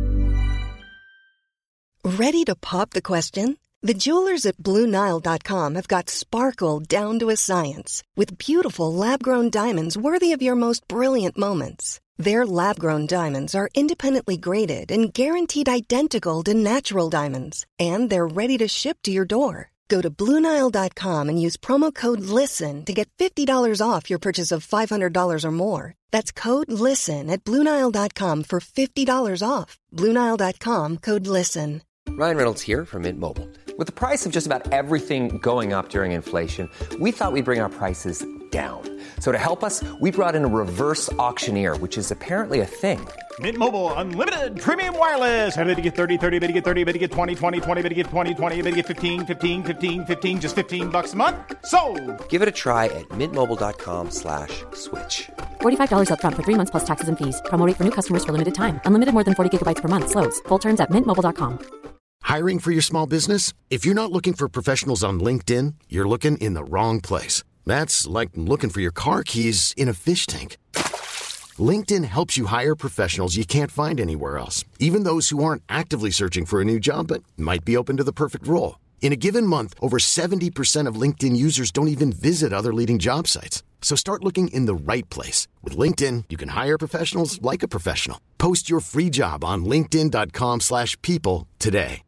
Ready to pop the question? The jewelers at BlueNile.com have got sparkle down to a science with beautiful lab-grown diamonds worthy of your most brilliant moments. Their lab-grown diamonds are independently graded and guaranteed identical to natural diamonds, and they're ready to ship to your door. Go to BlueNile.com and use promo code LISTEN to get $50 off your purchase of $500 or more. That's code LISTEN at BlueNile.com for $50 off. BlueNile.com, code LISTEN. Ryan Reynolds here from Mint Mobile. With the price of just about everything going up during inflation, we thought we'd bring our prices down. So to help us, we brought in a reverse auctioneer, which is apparently a thing. Mint Mobile Unlimited Premium Wireless. How to get 30, 30, how to get 30, how to get 20, 20, 20, how to get 20, 20, how to get 15, 15, 15, 15, just $15 a month? Sold! Give it a try at mintmobile.com/switch. $45 up front for 3 months plus taxes and fees. Promo rate for new customers for limited time. Unlimited more than 40 gigabytes per month. Slows full terms at mintmobile.com. Hiring for your small business? If you're not looking for professionals on LinkedIn, you're looking in the wrong place. That's like looking for your car keys in a fish tank. LinkedIn helps you hire professionals you can't find anywhere else, even those who aren't actively searching for a new job but might be open to the perfect role. In a given month, over 70% of LinkedIn users don't even visit other leading job sites. So start looking in the right place. With LinkedIn, you can hire professionals like a professional. Post your free job on linkedin.com/people today.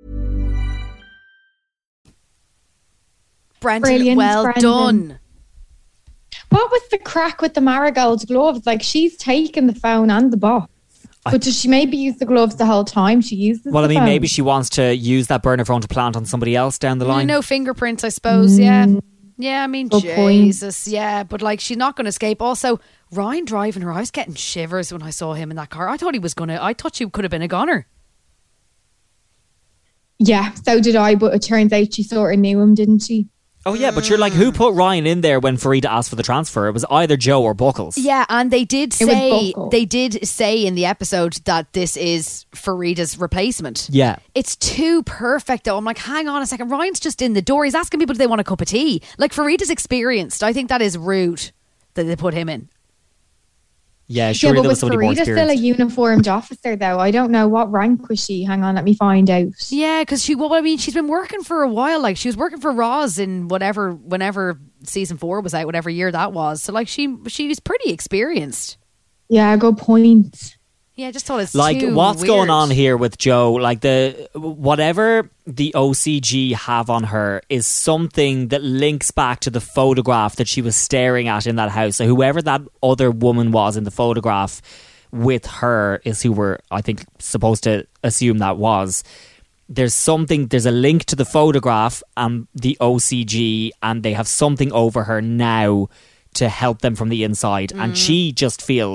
Brendan, Brilliant, well Brendan. done. What was the crack with the marigold gloves? Like, she's taken the phone and the box. But does she maybe use the gloves the whole time she uses Well, I mean, phone? maybe she wants to use that burner phone to plant on somebody else down the line. No fingerprints, I suppose, yeah. Yeah, I mean, Good Jesus, point. Yeah. But, she's not going to escape. Also, Ryan driving her, I was getting shivers when I saw him in that car. I thought she could have been a goner. Yeah, so did I, but it turns out she sort of knew him, didn't she? Oh, yeah, but you're like, who put Ryan in there when Farida asked for the transfer? It was either Joe or Buckles. Yeah, and they did say in the episode that this is Farida's replacement. Yeah. It's too perfect, though. I'm like, hang on a second. Ryan's just in the door. He's asking people if they want a cup of tea. Like, Farida's experienced. I think that is rude that they put him in. Yeah, sure. Yeah, but was was Farida still a uniformed officer, though? I don't know. What rank was she? Hang on, let me find out. Yeah, because she's been working for a while. Like, she was working for Roz in whenever season 4 was out, whatever year that was. So, she was pretty experienced. Yeah, good point. Yeah, I just thought it's like too what's weird. going on here with Joe. Like, whatever the OCG have on her is something that links back to the photograph that she was staring at in that house. So whoever that other woman was in the photograph with her is who we're, I think, supposed to assume that was. There's a link to the photograph and the OCG, and they have something over her now to help them from the inside. And she just feels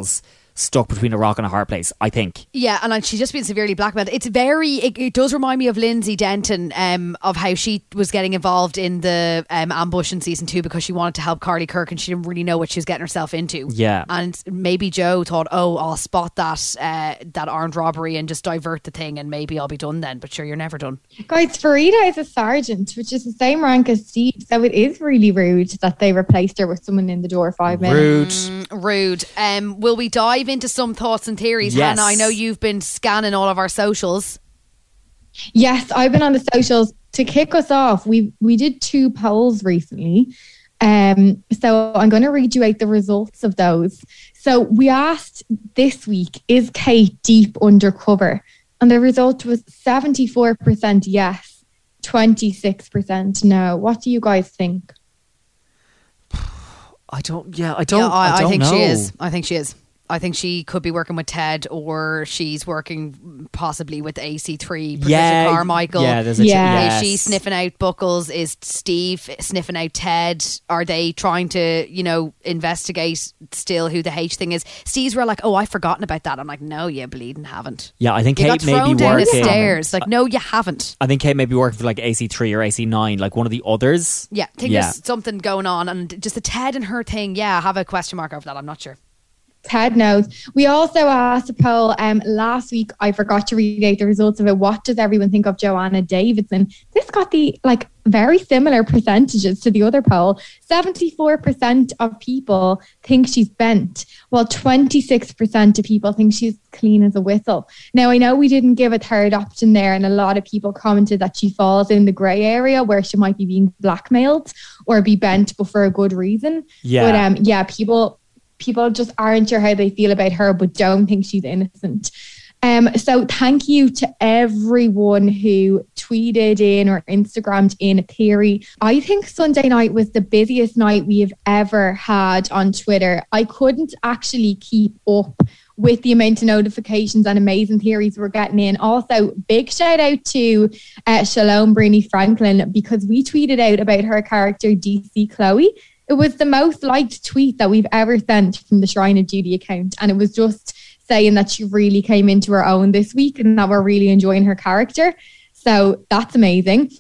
stuck between a rock and a hard place, I think. Yeah, and she's just been severely blackmailed. It does remind me of Lindsay Denton, of how she was getting involved in the ambush in season 2 because she wanted to help Carly Kirk and she didn't really know what she was getting herself into. Yeah. And maybe Joe thought, oh, I'll spot that armed robbery and just divert the thing and maybe I'll be done then. But sure, you're never done. Guys, Farida is a sergeant, which is the same rank as Steve, so it is really rude that they replaced her with someone in the door 5 minutes. Rude. Will we dive into some thoughts and theories? Yes. Hannah, I know you've been scanning all of our socials. Yes, I've been on the socials. To kick us off, we did 2 polls recently. So I'm going to read you out the results of those. So we asked this week, is Kate deep undercover? And the result was 74% yes, 26% no. What do you guys think? I don't I think know. she is. I think she is. I think she could be working with Ted, or she's working possibly with AC3, Patricia Carmichael. Yeah, there's Is she sniffing out Buckles? Is Steve sniffing out Ted? Are they trying to, investigate still who the H thing is? Steve's were like, oh, I've forgotten about that. I'm like, no, you bleeding haven't. Yeah, I think you Kate got may thrown be down working. the stairs. Like, no, you haven't. I think Kate may be working for like AC3 or AC9, like one of the others. Yeah, I think there's something going on, and just the Ted and her thing. Yeah, I have a question mark over that. I'm not sure. Ted knows. We also asked a poll last week. I forgot to read out the results of it. What does everyone think of Joanna Davidson? This got the very similar percentages to the other poll. 74% of people think she's bent, while 26% of people think she's clean as a whistle. Now, I know we didn't give a third option there, and a lot of people commented that she falls in the grey area where she might be being blackmailed or be bent, but for a good reason. Yeah. But people just aren't sure how they feel about her, but don't think she's innocent. So thank you to everyone who tweeted in or Instagrammed in a theory. I think Sunday night was the busiest night we have ever had on Twitter. I couldn't actually keep up with the amount of notifications and amazing theories we're getting in. Also, big shout out to Shalom Brini Franklin, because we tweeted out about her character DC Chloe. It was the most liked tweet that we've ever sent from the Shrine of Judy account. And it was just saying that she really came into her own this week and that we're really enjoying her character. So that's amazing.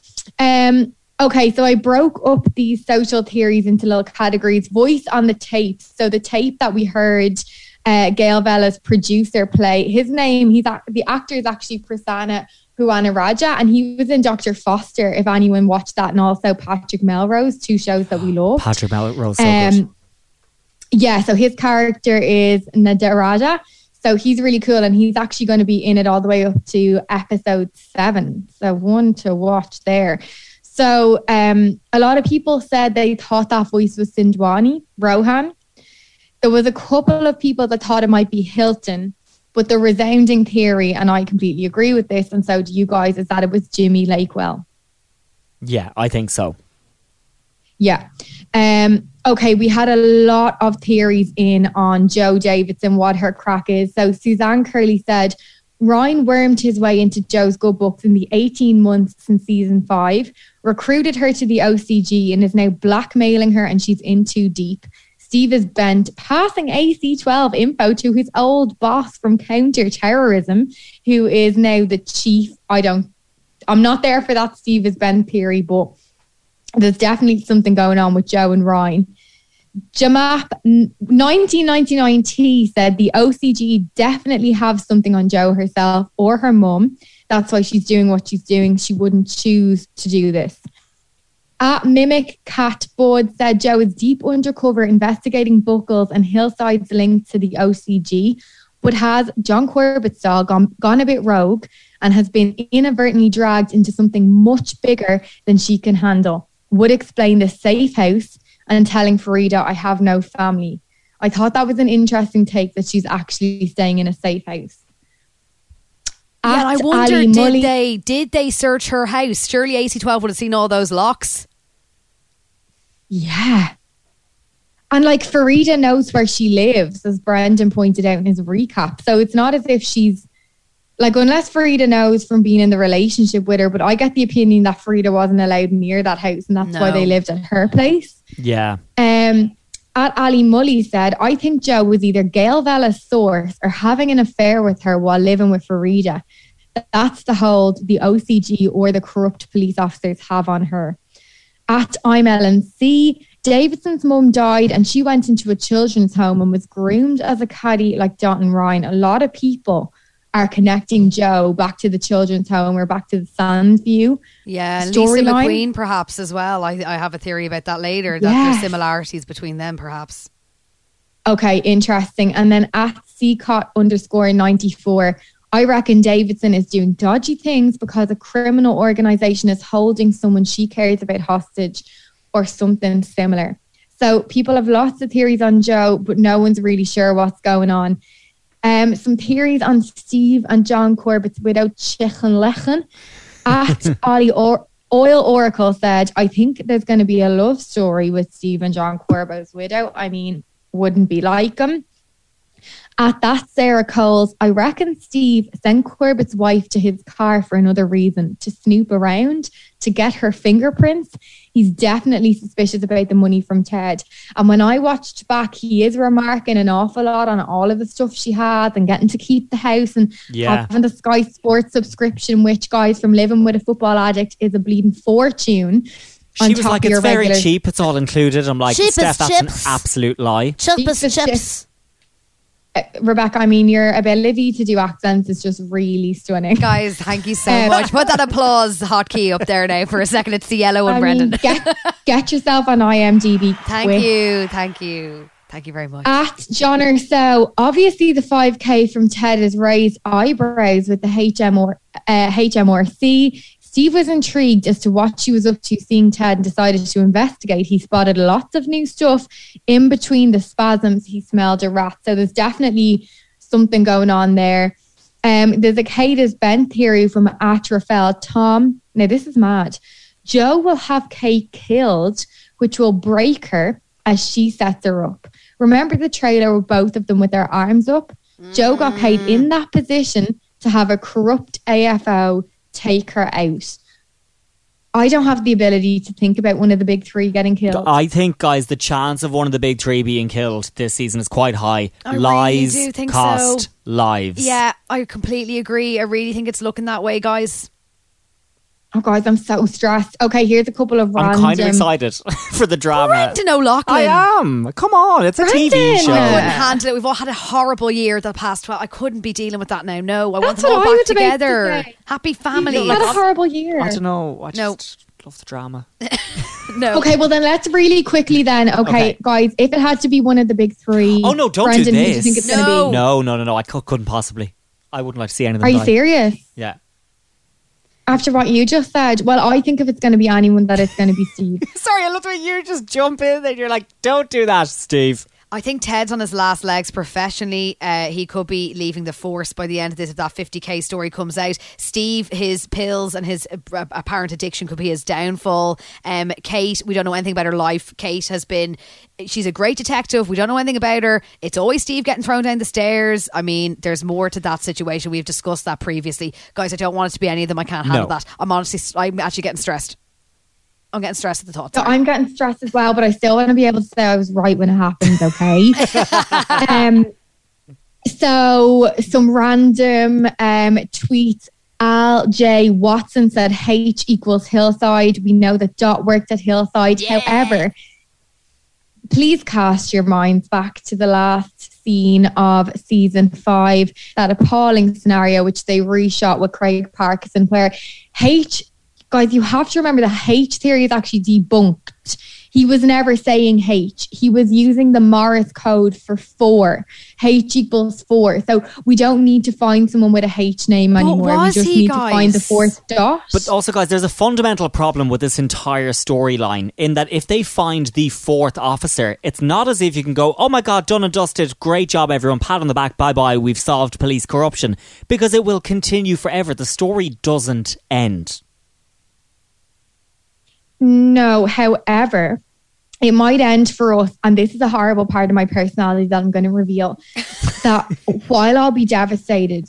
Okay, so I broke up these social theories into little categories. Voice on the tape. So the tape that we heard Gail Vella's producer play, his name, the actor is actually Prasanna Puwanaraja, and he was in Dr. Foster, if anyone watched that, and also Patrick Melrose, 2 shows that we love. Patrick Melrose, so good. Yeah, so his character is Nadaraja, so he's really cool, and he's actually going to be in it all the way up to episode 7, so one to watch there. So a lot of people said they thought that voice was Sindwani Rohan. There was a couple of people that thought it might be Hilton, but the resounding theory, and I completely agree with this, and so do you guys, is that it was Jimmy Lakewell. Yeah, I think so. Yeah. Okay, we had a lot of theories in on Jo Davidson, what her crack is. So Suzanne Curley said, Ryan wormed his way into Jo's good books in the 18 months since season 5, recruited her to the OCG and is now blackmailing her, and she's in too deep. Steve is bent, passing AC12 info to his old boss from counter-terrorism, who is now the chief. I'm not there for that Steve is bent theory, but there's definitely something going on with Jo and Ryan. Jamap 1999T said the OCG definitely have something on Jo herself or her mum. That's why she's doing what she's doing. She wouldn't choose to do this. At Mimic Cat Bud said Jo is deep undercover investigating Buckles and Hillside's link to the OCG, but has John Corbett style gone a bit rogue and has been inadvertently dragged into something much bigger than she can handle. Would explain the safe house and telling Farida, I have no family. I thought that was an interesting take, that she's actually staying in a safe house. Yeah, and I wonder, did they search her house? Surely AC12 would have seen all those locks. Yeah. And Farida knows where she lives, as Brendan pointed out in his recap. So it's not as if she's unless Farida knows from being in the relationship with her, but I get the opinion that Farida wasn't allowed near that house, and that's why they lived at her place. Yeah. at Ali Mully said, I think Joe was either Gail Vella's source or having an affair with her while living with Farida. That's the hold the OCG or the corrupt police officers have on her. At I'm Ellen C, Davidson's mum died and she went into a children's home and was groomed as a caddy like Dot and Ryan. A lot of people are connecting Joe back to the children's home or back to the Sandsview. Yeah, Lisa McQueen perhaps as well. I have a theory about that later, that there's similarities between them perhaps. Okay, interesting. And then at CCOT_94, I reckon Davidson is doing dodgy things because a criminal organisation is holding someone she cares about hostage or something similar. So people have lots of theories on Joe, but no one's really sure what's going on. Some theories on Steve and John Corbett's widow, Chichen Lechen. At Oil Oracle said, I think there's going to be a love story with Steve and John Corbett's widow. I mean, wouldn't be like him. At that Sarah Coles, I reckon Steve sent Corbett's wife to his car for another reason, to snoop around, to get her fingerprints. He's definitely suspicious about the money from Ted. And when I watched back, he is remarking an awful lot on all of the stuff she had and getting to keep the house and having the Sky Sports subscription, which, guys, from living with a football addict is a bleeding fortune. She was like, it's very cheap, it's all included. I'm like, Steph, that's an absolute lie. Cheapest chips. Rebecca, I mean, your ability to do accents is just really stunning. Guys, thank you so much. Put that applause hotkey up there now for a second. It's Cielo and Brendan. Get yourself on IMDb. Thank you. Thank you very much. At John or so, obviously the 5K from Ted has raised eyebrows with the HMRC. Steve was intrigued as to what she was up to, seeing Ted, and decided to investigate. He spotted lots of new stuff. In between the spasms, he smelled a rat. So there's definitely something going on there. There's a Kate Bent theory from Atrafel. Tom, now this is mad. Joe will have Kate killed, which will break her as she sets her up. Remember the trailer with both of them with their arms up? Joe got Kate in that position to have a corrupt AFO take her out. I don't have the ability to think about one of the big three getting killed. I think, guys, the chance of one of the big three being killed this season is quite high. Lies really do think cost so. lives. Yeah, I completely agree. I really think it's looking that way, guys. Oh, guys, I'm so stressed. Okay, here's a couple of random... I'm kind of excited for the drama. Brendan O'Loughlin. I am. Come on, it's a TV show. I couldn't handle it. We've all had a horrible year the past 12. I couldn't be dealing with that now. No, I want That's them all what I back was about to together. say. Happy family. You've had a horrible year. I don't know. I just love the drama. No. Okay, well then let's really quickly then. Okay, guys, if it had to be one of the big three... Oh no, don't Brendan, do who do you this. think it's going to be? No. I couldn't possibly. I wouldn't like to see anything. Are you serious? Yeah. After what you just said, well, I think if it's going to be anyone, that it's going to be Steve. Sorry, I love the way you just jump in and you're like, don't do that, Steve. I think Ted's on his last legs professionally. He could be leaving the force by the end of this if that 50k story comes out. Steve, his pills and his apparent addiction could be his downfall. Kate, we don't know anything about her life. Kate she's a great detective. We don't know anything about her. It's always Steve getting thrown down the stairs. I mean, there's more to that situation. We've discussed that previously. Guys, I don't want it to be any of them. I can't handle that. I'm actually getting stressed. I'm getting stressed at the thought. So I'm getting stressed as well, but I still want to be able to say I was right when it happens, okay? So some random tweets. Al J. Watson said H equals Hillside. We know that Dot worked at Hillside. Yeah. However, please cast your minds back to the last scene of season 5, that appalling scenario which they reshot with Craig Parkinson, where H... Guys, you have to remember the H theory is actually debunked. He was never saying H. He was using the Morse code for 4. H equals 4. So we don't need to find someone with a H name anymore. We just need to find the 4th dot. But also, guys, there's a fundamental problem with this entire storyline in that if they find the 4th officer, it's not as if you can go, oh my God, done and dusted, great job everyone, pat on the back, bye-bye, we've solved police corruption. Because it will continue forever. The story doesn't end. No, however, it might end for us, and this is a horrible part of my personality that I'm going to reveal, that while I'll be devastated,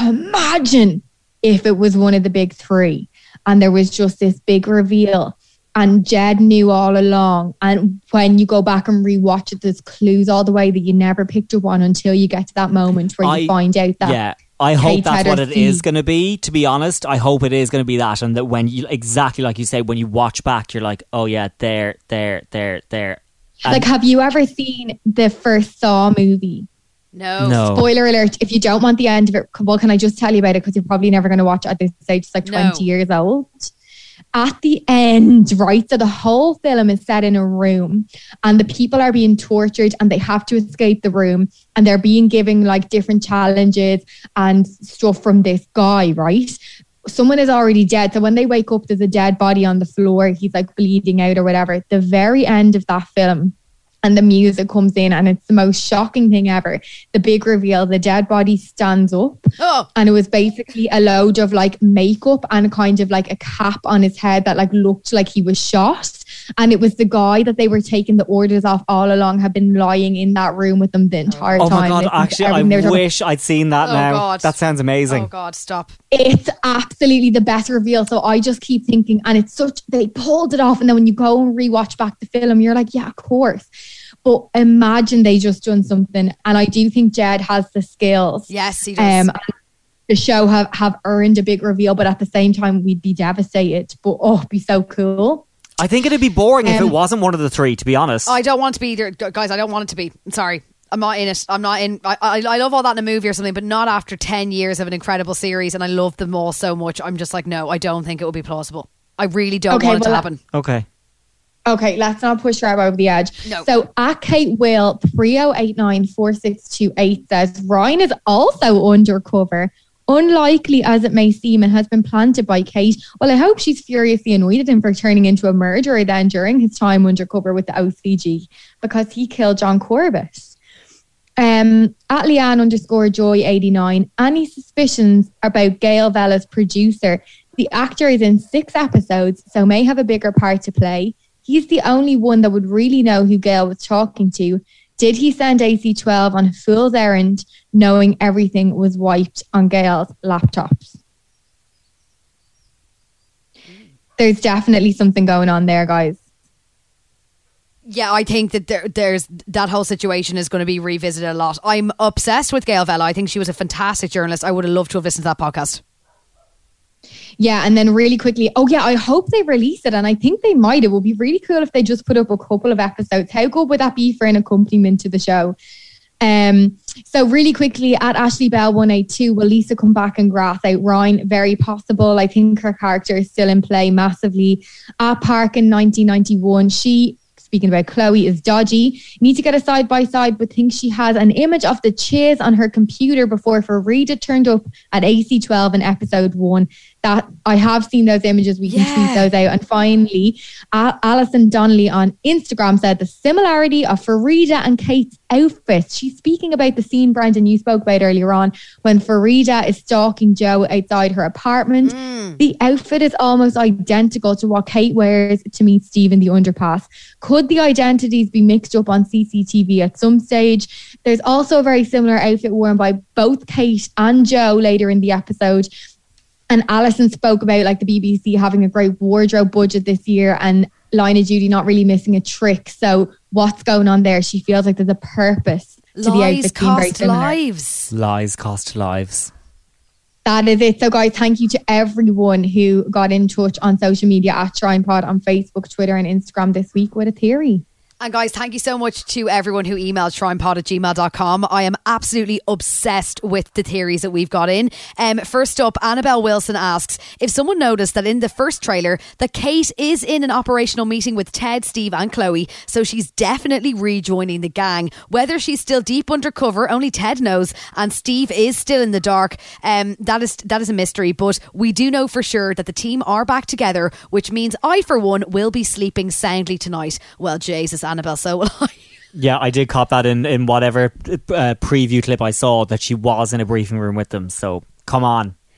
imagine if it was one of the big three and there was just this big reveal and Jed knew all along. And when you go back and rewatch it, there's clues all the way that you never picked up on until you get to that moment where you find out that. Yeah. I hope that's what it is going to be, to be honest. I hope it is going to be that, and that when you, exactly like you say, when you watch back, you're like, oh yeah, there. And like, have you ever seen the first Saw movie? No. Spoiler alert, if you don't want the end of it, well, can I just tell you about it? Because you're probably never going to watch it at this stage. It's like 20 years old. At the end, right, so the whole film is set in a room and the people are being tortured and they have to escape the room, and they're being given like different challenges and stuff from this guy, right? Someone is already dead. So when they wake up, there's a dead body on the floor. He's like bleeding out or whatever. At the very end of that film, and the music comes in, and it's the most shocking thing ever. The big reveal, the dead body stands up, and it was basically a load of like makeup and kind of like a cap on his head that like looked like he was shot. And it was the guy that they were taking the orders off all along, had been lying in that room with them the entire time. Oh my God, actually, I wish I'd seen that now. God. That sounds amazing. Oh God, stop. It's absolutely the best reveal. So I just keep thinking, and it's such, they pulled it off. And then when you go and rewatch back the film, you're like, yeah, of course. But imagine they just done something. And I do think Jed has the skills. Yes, he does. The show have earned a big reveal, but at the same time, we'd be devastated. But it'd be so cool. I think it'd be boring if it wasn't one of the three, to be honest. I don't want to be either. Guys, I don't want it to be. I'm sorry. I'm not in it. I'm not in. I love all that in a movie or something, but not after 10 years of an incredible series, and I love them all so much. I'm just like, no, I don't think it will be plausible. I really don't want it to happen. Okay, let's not push Rob over the edge. No. So at Kate Will 30894628 says Ryan is also undercover. Unlikely as it may seem, and has been planted by Kate. Well, I hope she's furiously annoyed at him for turning into a murderer then during his time undercover with the OCG, because he killed John Corbett. At Leanne_Joy89, any suspicions about Gail Vella's producer? The actor is in 6 episodes, so may have a bigger part to play. He's the only one that would really know who Gail was talking to. Did he send AC12 on a fool's errand, knowing everything was wiped on Gail's laptops? There's definitely something going on there, guys. Yeah, I think that there's that whole situation is going to be revisited a lot. I'm obsessed with Gail Vella. I think she was a fantastic journalist. I would have loved to have listened to that podcast. Yeah, and then really quickly, I hope they release it, and I think they might. It would be really cool if they just put up a couple of episodes. How good would that be for an accompaniment to the show? So really quickly, at Ashley Bell 182, will Lisa come back and grass out Ryan? Very possible. I think her character is still in play massively. At Park in 1991, she, speaking about Chloe, is dodgy. Need to get a side-by-side, but thinks she has an image of the Chiz on her computer before Farida turned up at AC12 in episode 1. That I have seen those images. We can tweet those out. And finally, Alison Donnelly on Instagram said the similarity of Farida and Kate's outfits. She's speaking about the scene, Brendan, you spoke about earlier on, when Farida is stalking Joe outside her apartment. The outfit is almost identical to what Kate wears to meet Steve in the underpass. Could the identities be mixed up on CCTV at some stage? There's also a very similar outfit worn by both Kate and Joe later in the episode. And Alison spoke about like the BBC having a great wardrobe budget this year and Line of Duty not really missing a trick. So what's going on there? She feels like there's a purpose to the outfit being very similar. Lies cost lives. That is it. So guys, thank you to everyone who got in touch on social media at ShrinePod on Facebook, Twitter and Instagram this week with a theory. And guys, thank you so much to everyone who emailed shrinepod@gmail.com. I am absolutely obsessed with the theories that we've got in. First up, Annabelle Wilson asks, if someone noticed that in the first trailer that Kate is in an operational meeting with Ted, Steve and Chloe, so she's definitely rejoining the gang. Whether she's still deep undercover, only Ted knows, and Steve is still in the dark. That is a mystery, but we do know for sure that the team are back together, which means I, for one, will be sleeping soundly tonight. Well, Jesus, Annabelle, so will I. Yeah, I did cop that in whatever preview clip I saw, that she was in a briefing room with them. So, come on.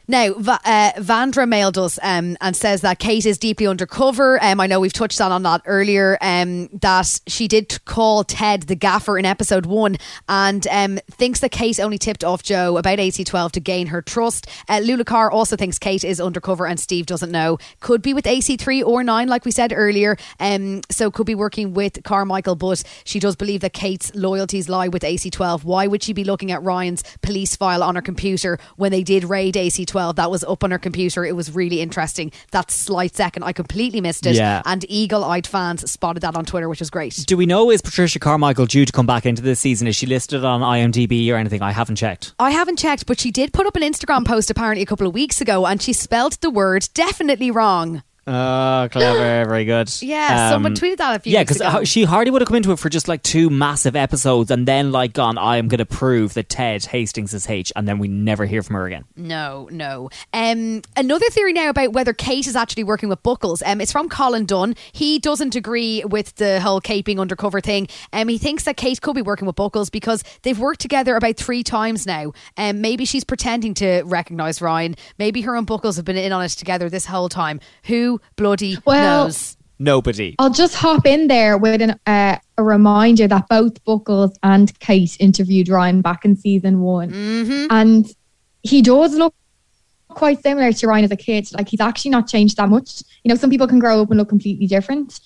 Now, Vandra mailed us and says that Kate is deeply undercover. I know we've touched on that earlier, that she did call Ted the gaffer in episode 1 and thinks that Kate only tipped off Joe about AC12 to gain her trust. Lula Carr also thinks Kate is undercover and Steve doesn't know. Could be with AC3 or 9, like we said earlier. So could be working with Carmichael, but she does believe that Kate's loyalties lie with AC12. Why would she be looking at Ryan's police file on her computer when they did raid AC12? That was up on her computer. It was really interesting. That slight second, I completely missed it. Yeah. And eagle-eyed fans spotted that on Twitter, which was great. Do we know, is Patricia Carmichael due to come back into this season? Is she listed on IMDb or anything? I haven't checked. I haven't checked, but she did put up an Instagram post apparently a couple of weeks ago and she spelled the word definitely wrong. Oh, clever. Very good. Yeah, someone tweeted that a few weeks ago. Yeah, because she hardly would have come into it for just like 2 massive episodes and then like gone, I am going to prove that Ted Hastings is H, and then we never hear from her again. No. Another theory now about whether Kate is actually working with Buckles. It's from Colin Dunn. He doesn't agree with the whole Kate being undercover thing. He thinks that Kate could be working with Buckles because they've worked together about 3 times now. Maybe she's pretending to recognise Ryan. Maybe her and Buckles have been in on it together this whole time. Who bloody knows? Nobody. I'll just hop in there with a reminder that both Buckles and Kate interviewed Ryan back in season 1. Mm-hmm. And he does look quite similar to Ryan as a kid. Like, he's actually not changed that much. You know, some people can grow up and look completely different.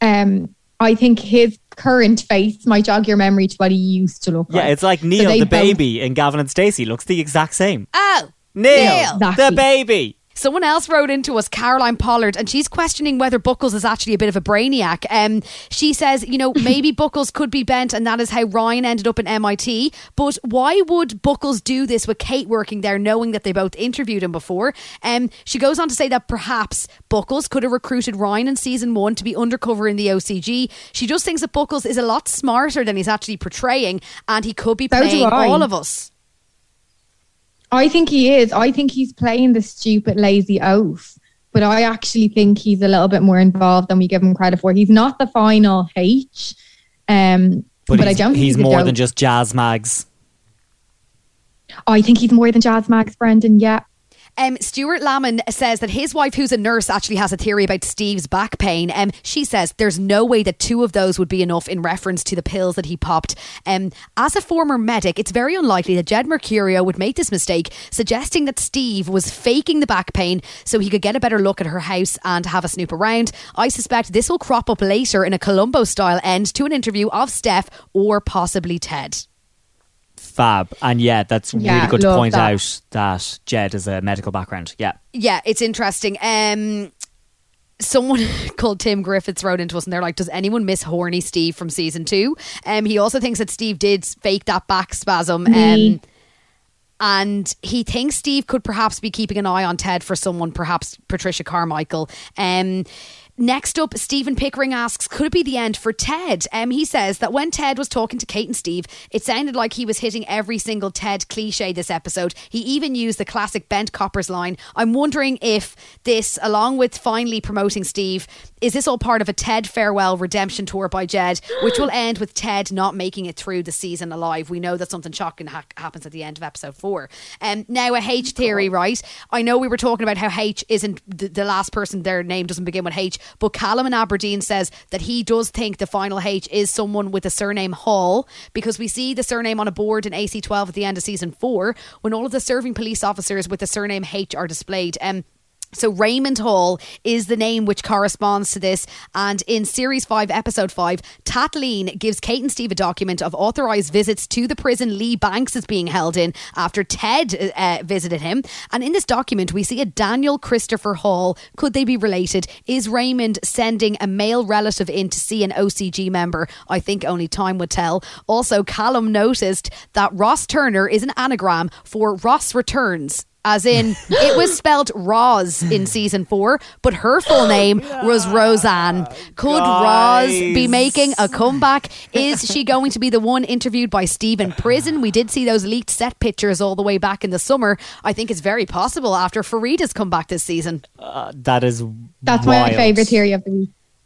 I think his current face might jog your memory to what he used to look like. Yeah, it's like Neil, the baby in Gavin and Stacey, looks the exact same. Oh, Neil. Exactly. The baby. Someone else wrote into us, Caroline Pollard, and she's questioning whether Buckles is actually a bit of a brainiac. She says, you know, maybe Buckles could be bent and that is how Ryan ended up in MIT. But why would Buckles do this with Kate working there, knowing that they both interviewed him before? She goes on to say that perhaps Buckles could have recruited Ryan in season 1 to be undercover in the OCG. She just thinks that Buckles is a lot smarter than he's actually portraying, and he could be playing all of us. I think he is. I think he's playing the stupid, lazy oaf. But I actually think he's a little bit more involved than we give him credit for. He's not the final H. But I don't think he's more than just jazz mags. I think he's more than jazz mags, Brendan, yeah. Stuart Lamon says that his wife, who's a nurse, actually has a theory about Steve's back pain. She says there's no way that 2 of those would be enough in reference to the pills that he popped. As a former medic, it's very unlikely that Jed Mercurio would make this mistake, suggesting that Steve was faking the back pain so he could get a better look at her house and have a snoop around. I suspect this will crop up later in a Columbo-style end to an interview of Steph or possibly Ted. Fab. And yeah, that's really good to point out that Jed has a medical background. Yeah, it's interesting. Someone called Tim Griffiths wrote into us and they're like, does anyone miss horny Steve from season 2? He also thinks that Steve did fake that back spasm. And he thinks Steve could perhaps be keeping an eye on Ted for someone, perhaps Patricia Carmichael. Next up, Stephen Pickering asks, could it be the end for Ted? He says that when Ted was talking to Kate and Steve, it sounded like he was hitting every single Ted cliche this episode. He even used the classic bent coppers line. I'm wondering if this, along with finally promoting Steve, is this all part of a Ted farewell redemption tour by Jed, which will end with Ted not making it through the season alive? We know that something shocking happens at the end of episode 4. Now, a H theory, right? I know we were talking about how H isn't the last person, their name doesn't begin with H, but Callum in Aberdeen says that he does think the final H is someone with the surname Hall, because we see the surname on a board in AC12 at the end of season 4 when all of the serving police officers with the surname H are displayed. So Raymond Hall is the name which corresponds to this. And in Series 5, Episode 5, Tatleen gives Kate and Steve a document of authorised visits to the prison Lee Banks is being held in after Ted visited him. And in this document, we see a Daniel Christopher Hall. Could they be related? Is Raymond sending a male relative in to see an OCG member? I think only time would tell. Also, Callum noticed that Ross Turner is an anagram for Ross Returns. As in, it was spelled Roz in season 4, but her full name was Roseanne. Could Roz be making a comeback? Is she going to be the one interviewed by Steve in prison? We did see those leaked set pictures all the way back in the summer. I think it's very possible after Farida's come back this season. That's my favourite theory of the week.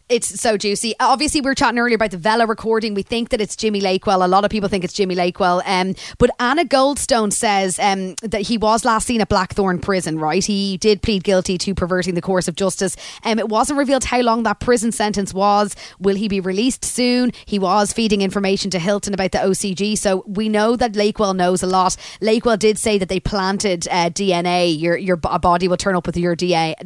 It's so juicy. Obviously, we were chatting earlier about the Vela recording. We think that it's Jimmy Lakewell. A lot of people think it's Jimmy Lakewell. But Anna Goldstone says that he was last seen at Blackthorn Prison, right? He did plead guilty to perverting the course of justice. It wasn't revealed how long that prison sentence was. Will he be released soon? He was feeding information to Hilton about the OCG, so we know that Lakewell knows a lot. Lakewell did say that they planted DNA. Your body will turn up with your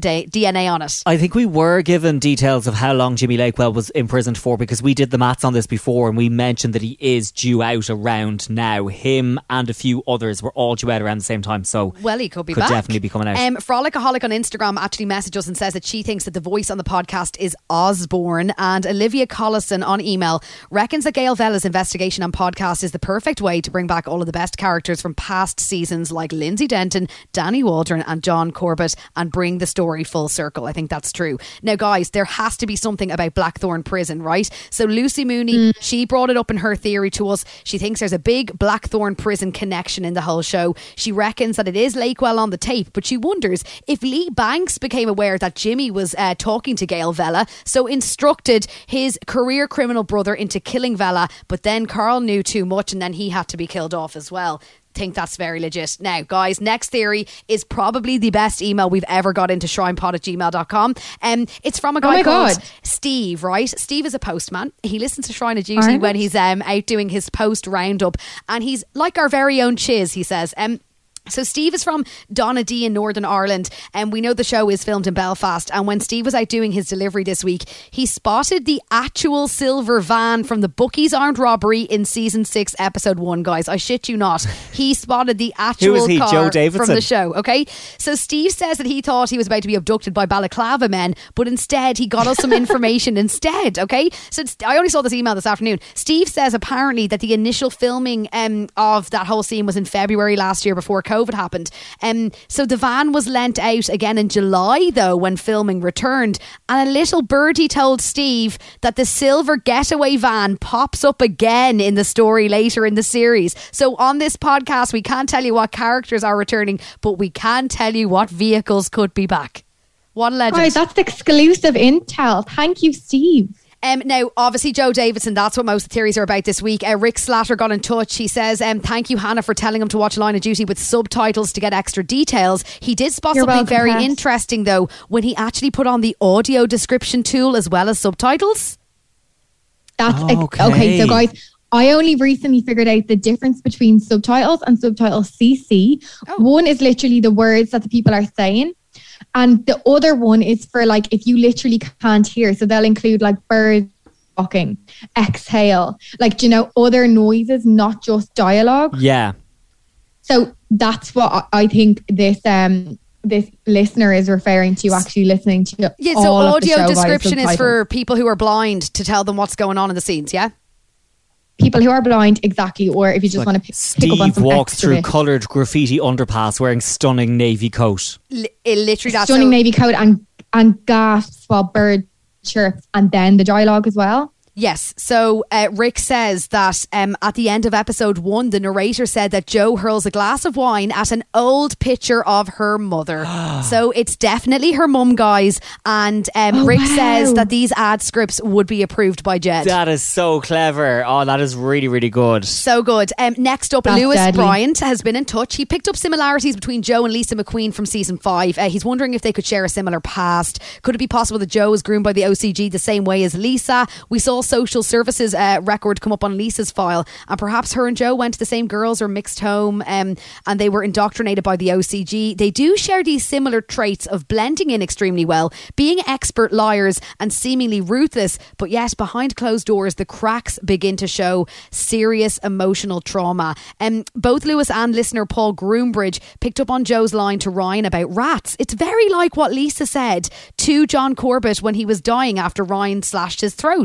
DNA on it. I think we were given details of how long Jimmy Lakewell was imprisoned for, because we did the maths on this before and we mentioned that he is due out around now. Him and a few others were all due out around the same time, so well, he could be back. Definitely be coming out. Frolicaholic on Instagram actually messaged us and says that she thinks that the voice on the podcast is Osborne, and Olivia Collison on email reckons that Gail Vella's investigation and podcast is the perfect way to bring back all of the best characters from past seasons like Lindsay Denton, Danny Waldron and John Corbett and bring the story full circle. I think that's true. Now guys, there has to be something about Blackthorn Prison, right? So Lucy Mooney, she brought it up in her theory to us. She thinks there's a big Blackthorn Prison connection in the whole show. She reckons that it is Lakewell on the tape, but she wonders if Lee Banks became aware that Jimmy was talking to Gail Vella, so instructed his career criminal brother into killing Vella, but then Carl knew too much and then he had to be killed off as well. Think that's very legit. Now guys, next theory is probably the best email we've ever got into shrinepod@gmail.com. It's from a guy called Steve, right? Steve is a postman. He listens to Shrine of Duty when he's out doing his post roundup, and he's like our very own Chiz, he says. So Steve is from Donadee in Northern Ireland, and we know the show is filmed in Belfast, and when Steve was out doing his delivery this week, he spotted the actual silver van from the Bookies Armed Robbery in season 6 episode 1, guys. I shit you not. He spotted the actual car Joe Davidson from the show, okay? So Steve says that he thought he was about to be abducted by Balaclava men, but instead he got us some information instead, okay? So I only saw this email this afternoon. Steve says apparently that the initial filming of that whole scene was in February last year before COVID happened. So the van was lent out again in July though when filming returned, and a little birdie told Steve that the silver getaway van pops up again in the story later in the series. So on this podcast we can't tell you what characters are returning, but we can tell you what vehicles could be back. What a legend. Right, that's exclusive intel. Thank you, Steve. Now, obviously, Joe Davidson, that's what most of the theories are about this week. Rick Slatter got in touch. He says, thank you, Hannah, for telling him to watch Line of Duty with subtitles to get extra details. He did spot something very interesting, though, when he actually put on the audio description tool as well as subtitles. That's okay, so guys, I only recently figured out the difference between subtitles and subtitle CC. One is literally the words that the people are saying. And the other one is for like if you literally can't hear. So they'll include like birds walking, exhale, like, you know, other noises, not just dialogue. Yeah. So that's what I think this listener is referring to, actually listening to. Yeah, so audio description is for people who are blind to tell them what's going on in the scenes, yeah? People who are blind, exactly, or if you just want to pick up on some Steve walks through bit. coloured graffiti underpass wearing stunning navy coat. Literally that's stunning navy coat and gasps while bird chirps, and then the dialogue as well. Yes, so Rick says that at the end of episode 1, the narrator said that Joe hurls a glass of wine at an old picture of her mother. So it's definitely her mum, guys. And Rick says that these ad scripts would be approved by Jed. That is so clever. Oh, that is really, really good. So good. Next up, Lewis Bryant has been in touch. He picked up similarities between Joe and Lisa McQueen from season 5. He's wondering if they could share a similar past. Could it be possible that Joe was groomed by the OCG the same way as Lisa? We saw social services record come up on Lisa's file, and perhaps her and Joe went to the same girls or mixed home, and they were indoctrinated by the OCG. They do share these similar traits of blending in extremely well, being expert liars and seemingly ruthless, but yet behind closed doors the cracks begin to show. Serious emotional trauma. Both Lewis and listener Paul Groombridge picked up on Joe's line to Ryan about rats. It's very like what Lisa said to John Corbett when he was dying after Ryan slashed his throat.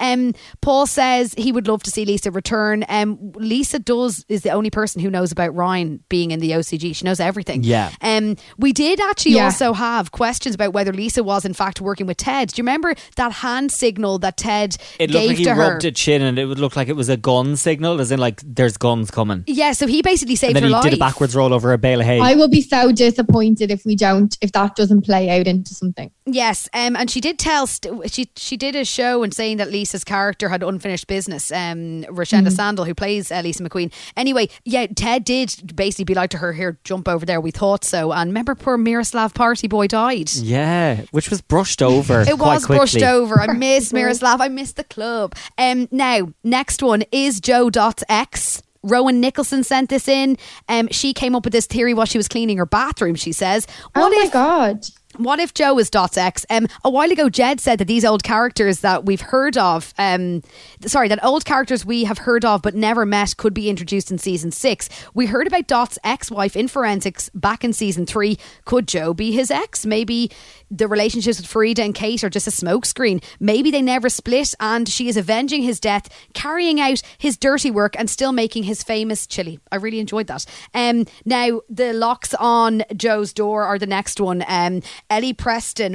Paul says he would love to see Lisa return. Lisa is the only person who knows about Ryan being in the OCG. She knows everything. Yeah. We did actually also have questions about whether Lisa was in fact working with Ted. Do you remember that hand signal that Ted It gave looked like he to her? rubbed a chin, and it would look like it was a gun signal, as in like there's guns coming. Yeah, so he basically saved and her then life. he did a backwards roll over a bale of hay. I will be so disappointed if that doesn't play out into something. Yes, and she did tell she did a show and saying that Lisa's character had unfinished business. Rashenda Sandel, who plays Lisa McQueen. Anyway, yeah, Ted did basically be like to her, "Here, jump over there. We thought so." And remember, poor Miroslav Party Boy died. Yeah, which was brushed over. It quite was quickly. brushed over. I miss Miroslav. I miss the club. Now, next one is Joe.x. Rowan Nicholson sent this in. She came up with this theory while she was cleaning her bathroom, she says. My God. What if Joe is .x? A while ago, Jed said that these old characters that we've heard of, that old characters we have heard of but never met could be introduced in season 6. We heard about Dot's ex-wife in Forensics back in season 3. Could Joe be his ex? Maybe the relationships with Farida and Kate are just a smokescreen. Maybe they never split and she is avenging his death, carrying out his dirty work and still making his famous chili. I really enjoyed that. Now, the locks on Joe's door are the next one. Ella Preston,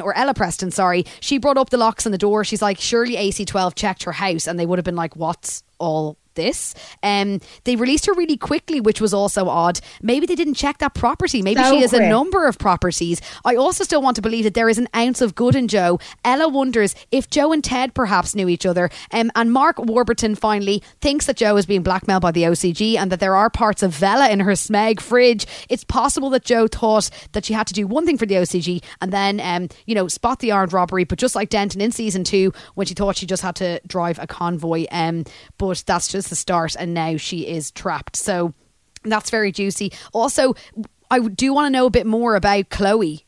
she brought up the locks on the door. She's like, surely AC12 checked her house, and they would have been like, what's all this? They released her really quickly, which was also odd. Maybe they didn't check that property. Maybe she has a number of properties. I also still want to believe that there is an ounce of good in Joe. Ella wonders if Joe and Ted perhaps knew each other. And Mark Warburton finally thinks that Joe is being blackmailed by the OCG and that there are parts of Vela in her Smeg fridge. It's possible that Joe thought that she had to do one thing for the OCG and then spot the armed robbery, but just like Denton in season 2 when she thought she just had to drive a convoy, but that's just the start, and now she is trapped. So that's very juicy. Also, I do want to know a bit more about Chloe.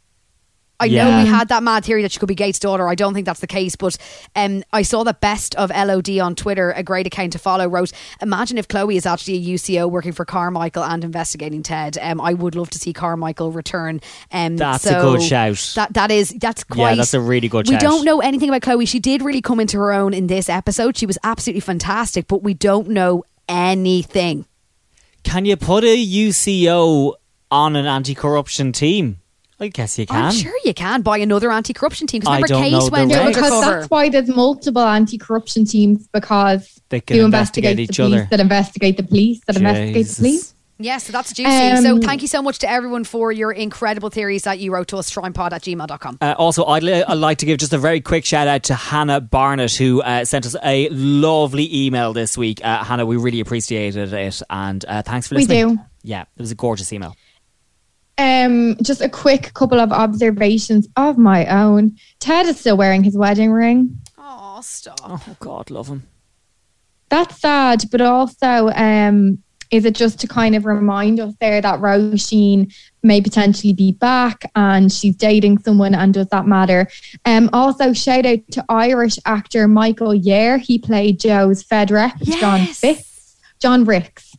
I know we had that mad theory that she could be Gates' daughter. I don't think that's the case, but I saw that Best of LOD on Twitter, a great account to follow, wrote, imagine if Chloe is actually a UCO working for Carmichael and investigating Ted. I would love to see Carmichael return. That's a good shout. That's quite... Yeah, that's a really good shout. We don't know anything about Chloe. She did really come into her own in this episode. She was absolutely fantastic, but we don't know anything. Can you put a UCO on an anti-corruption team? I guess you can. I'm sure you can buy another anti-corruption team. Because remember, I don't know Kate went the undercover. Because that's why there's multiple anti-corruption teams, because they can investigate each other. That investigate the police, that investigate the police. Yeah, so that's juicy. So thank you so much to everyone for your incredible theories that you wrote to us, shrinepod@gmail.com. Also, I'd like to give just a very quick shout out to Hannah Barnett, who sent us a lovely email this week. Hannah, we really appreciated it, and thanks for listening. We do. Yeah, it was a gorgeous email. Just a quick couple of observations of my own. Ted is still wearing his wedding ring. Oh, stop. Oh, God, love him. That's sad, but also, is it just to kind of remind us there that Roisin may potentially be back and she's dating someone, and does that matter? Also, shout out to Irish actor Michael Yer. He played Joe's Fed Rep, John Ricks.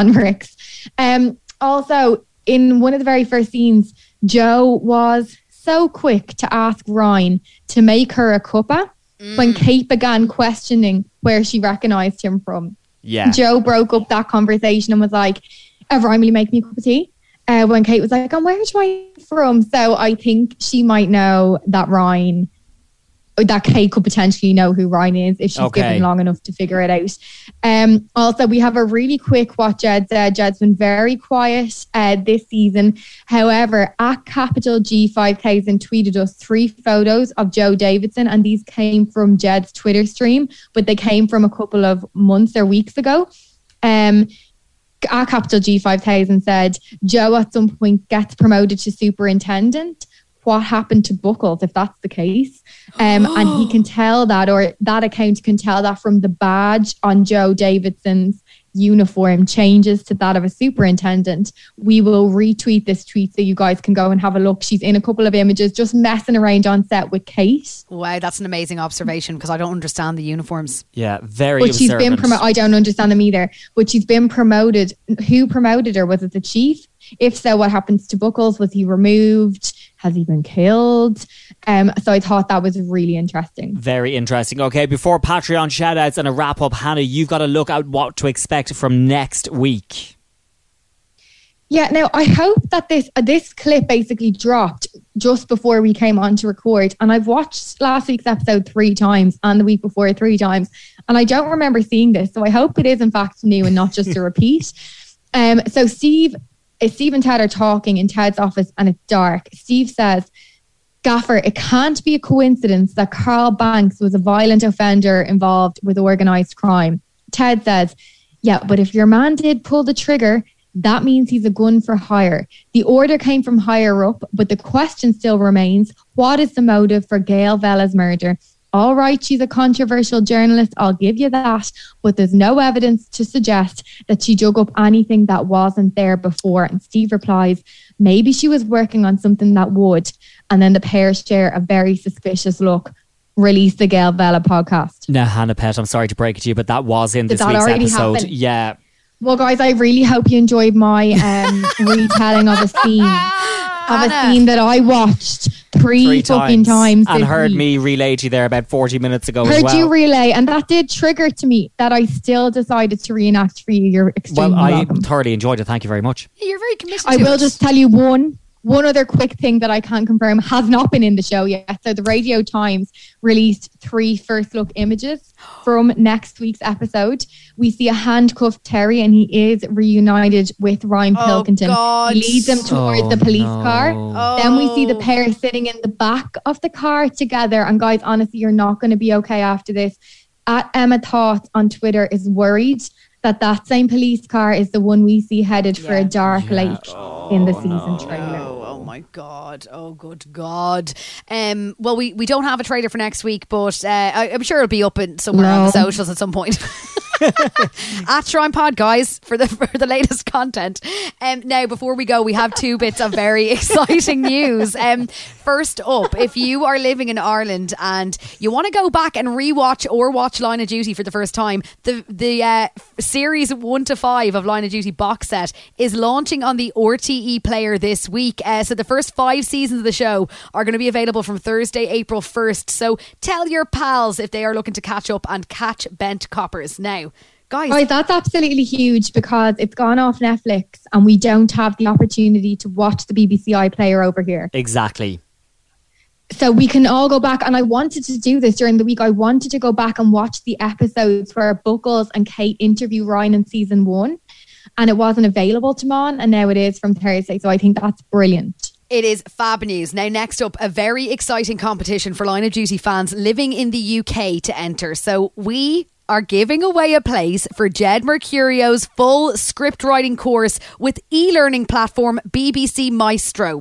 Also, in one of the very first scenes, Joe was so quick to ask Ryan to make her a cuppa when Kate began questioning where she recognised him from. Yeah. Joe broke up that conversation and was like, Ryan, will you make me a cup of tea? When Kate was like, where's Ryan from? So I think she might know that Kate could potentially know who Ryan is if she's given long enough to figure it out. Also, we have a really quick what Jed said. Jed's been very quiet this season. However, at Capital G5000 tweeted us 3 photos of Joe Davidson, and these came from Jed's Twitter stream, but they came from a couple of months or weeks ago. At Capital G5000 said, Joe at some point gets promoted to superintendent. What happened to Buckles, if that's the case? And he can tell that, or that account can tell that from the badge on Joe Davidson's uniform changes to that of a superintendent. We will retweet this tweet so you guys can go and have a look. She's in a couple of images just messing around on set with Kate. Wow, that's an amazing observation, because I don't understand the uniforms. Yeah, very But she's observant. been I don't understand them either. But she's been promoted. Who promoted her? Was it the chief? If so, what happens to Buckles? Was he removed? Has he been killed? So I thought that was really interesting. Very interesting. Okay, before Patreon shoutouts and a wrap up, Hannah, you've got to look at what to expect from next week. Yeah, now I hope that this clip basically dropped just before we came on to record, and I've watched last week's episode 3 times and the week before 3 times, and I don't remember seeing this, so I hope it is in fact new and not just a repeat. So Steve and Ted are talking in Ted's office and it's dark. Steve says, "Gaffer, it can't be a coincidence that Carl Banks was a violent offender involved with organised crime." Ted says, "Yeah, but if your man did pull the trigger, that means he's a gun for hire. The order came from higher up, but the question still remains, what is the motive for Gail Vella's murder? All right, she's a controversial journalist, I'll give you that, but there's no evidence to suggest that she dug up anything that wasn't there before." And Steve replies, "Maybe she was working on something that would." And then the pair share a very suspicious look. Release the Gail Vella podcast. Now, Hannah Pett, I'm sorry to break it to you, but that was in this week's episode. Happen? Yeah. Well, guys, I really hope you enjoyed my retelling of a scene. That I watched three fucking times and heard me relay to you there about 40 minutes ago as well. Heard you relay, and that did trigger to me that I still decided to reenact for you. You're extremely welcome. I thoroughly enjoyed it. Thank you very much. You're very committed I will just tell you one other quick thing that I can confirm has not been in the show yet. So the Radio Times released 3 first look images from next week's episode. We see a handcuffed Terry and he is reunited with Ryan Pilkington. God. He leads him towards the police car. Then we see the pair sitting in the back of the car together. And guys, honestly, you're not going to be okay after this. At Emma Thoughts on Twitter is worried that same police car is the one we see headed for a dark lake in the season trailer. Oh my God. Oh, good God. Well, we don't have a trailer for next week, but I'm sure it'll be up somewhere on the socials at some point. At Shrine Pod, guys, for the latest content. Now, before we go, we have 2 bits of very exciting news. First up, if you are living in Ireland and you want to go back and rewatch or watch Line of Duty for the first time, the series 1 to 5 of Line of Duty box set is launching on the RTE player this week. So the first 5 seasons of the show are going to be available from Thursday, April 1st. So tell your pals if they are looking to catch up and catch bent coppers now. Guys. Oh, that's absolutely huge because it's gone off Netflix and we don't have the opportunity to watch the BBC iPlayer over here. Exactly. So we can all go back, and I wanted to do this during the week. I wanted to go back and watch the episodes where Buckles and Kate interview Ryan in season 1, and it wasn't available to Mon, and now it is from Thursday. So I think that's brilliant. It is fab news. Now, next up, a very exciting competition for Line of Duty fans living in the UK to enter. So we are giving away a place for Jed Mercurio's full script writing course with e-learning platform BBC Maestro.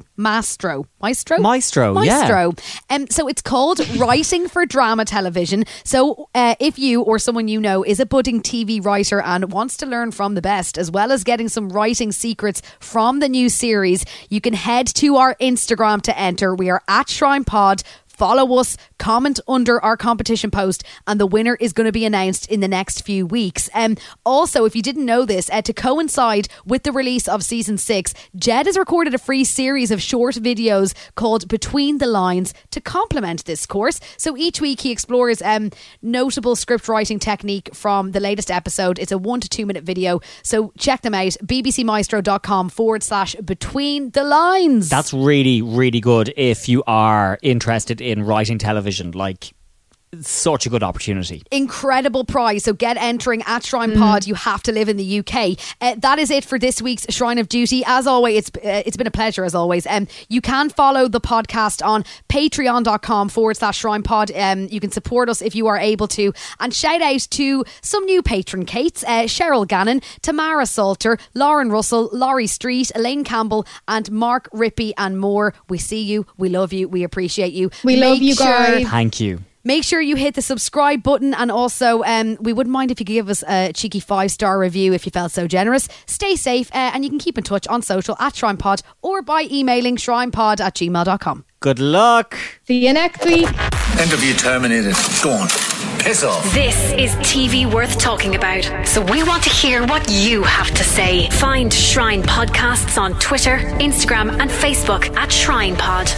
Yeah. So it's called Writing for Drama Television. So if you or someone you know is a budding TV writer and wants to learn from the best, as well as getting some writing secrets from the new series, you can head to our Instagram to enter. We are at Shrine Pod. Follow us, comment under our competition post, and the winner is going to be announced in the next few weeks. Also, if you didn't know this, to coincide with the release of season 6, Jed has recorded a free series of short videos called Between the Lines to complement this course. So each week he explores notable script writing technique from the latest episode. It's a 1 to 2 minute video. So check them out, bbcmaestro.com/Between the Lines. That's really, really good if you are interested in writing television. Like, such a good opportunity. Incredible prize. So get entering at Shrine Pod. You have to live in the UK. That is it for this week's Shrine of Duty. As always, it's been a pleasure as always. You can follow the podcast on patreon.com/Shrine Pod. You can support us if you are able to. And shout out to some new patron Kates, Cheryl Gannon, Tamara Salter, Lauren Russell, Laurie Street, Elaine Campbell and Mark Rippey and more. We see you. We love you. We appreciate you. We love you guys. Thank you. Make sure you hit the subscribe button, and also we wouldn't mind if you could give us a cheeky 5-star review if you felt so generous. Stay safe, and you can keep in touch on social at ShrinePod or by emailing shrinepod@gmail.com. Good luck. See you next week. Interview terminated. Go on. Piss off. This is TV worth talking about. So we want to hear what you have to say. Find Shrine Podcasts on Twitter, Instagram and Facebook at Shrine Pod.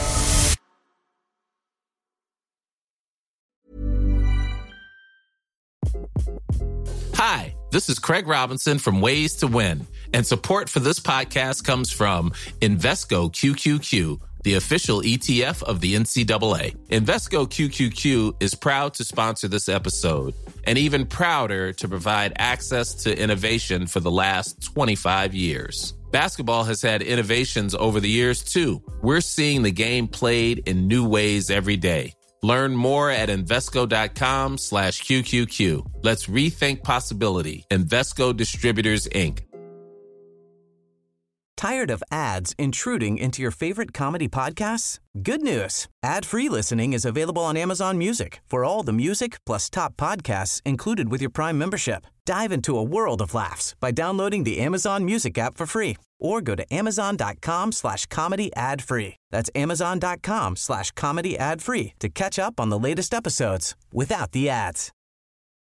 Hi, this is Craig Robinson from Ways to Win, and support for this podcast comes from Invesco QQQ, the official ETF of the NCAA. Invesco QQQ is proud to sponsor this episode, and even prouder to provide access to innovation for the last 25 years. Basketball has had innovations over the years, too. We're seeing the game played in new ways every day. Learn more at Invesco.com/QQQ. Let's rethink possibility. Invesco Distributors, Inc. Tired of ads intruding into your favorite comedy podcasts? Good news. Ad-free listening is available on Amazon Music for all the music plus top podcasts included with your Prime membership. Dive into a world of laughs by downloading the Amazon Music app for free or go to Amazon.com/comedy ad-free. That's Amazon.com/comedy ad-free to catch up on the latest episodes without the ads.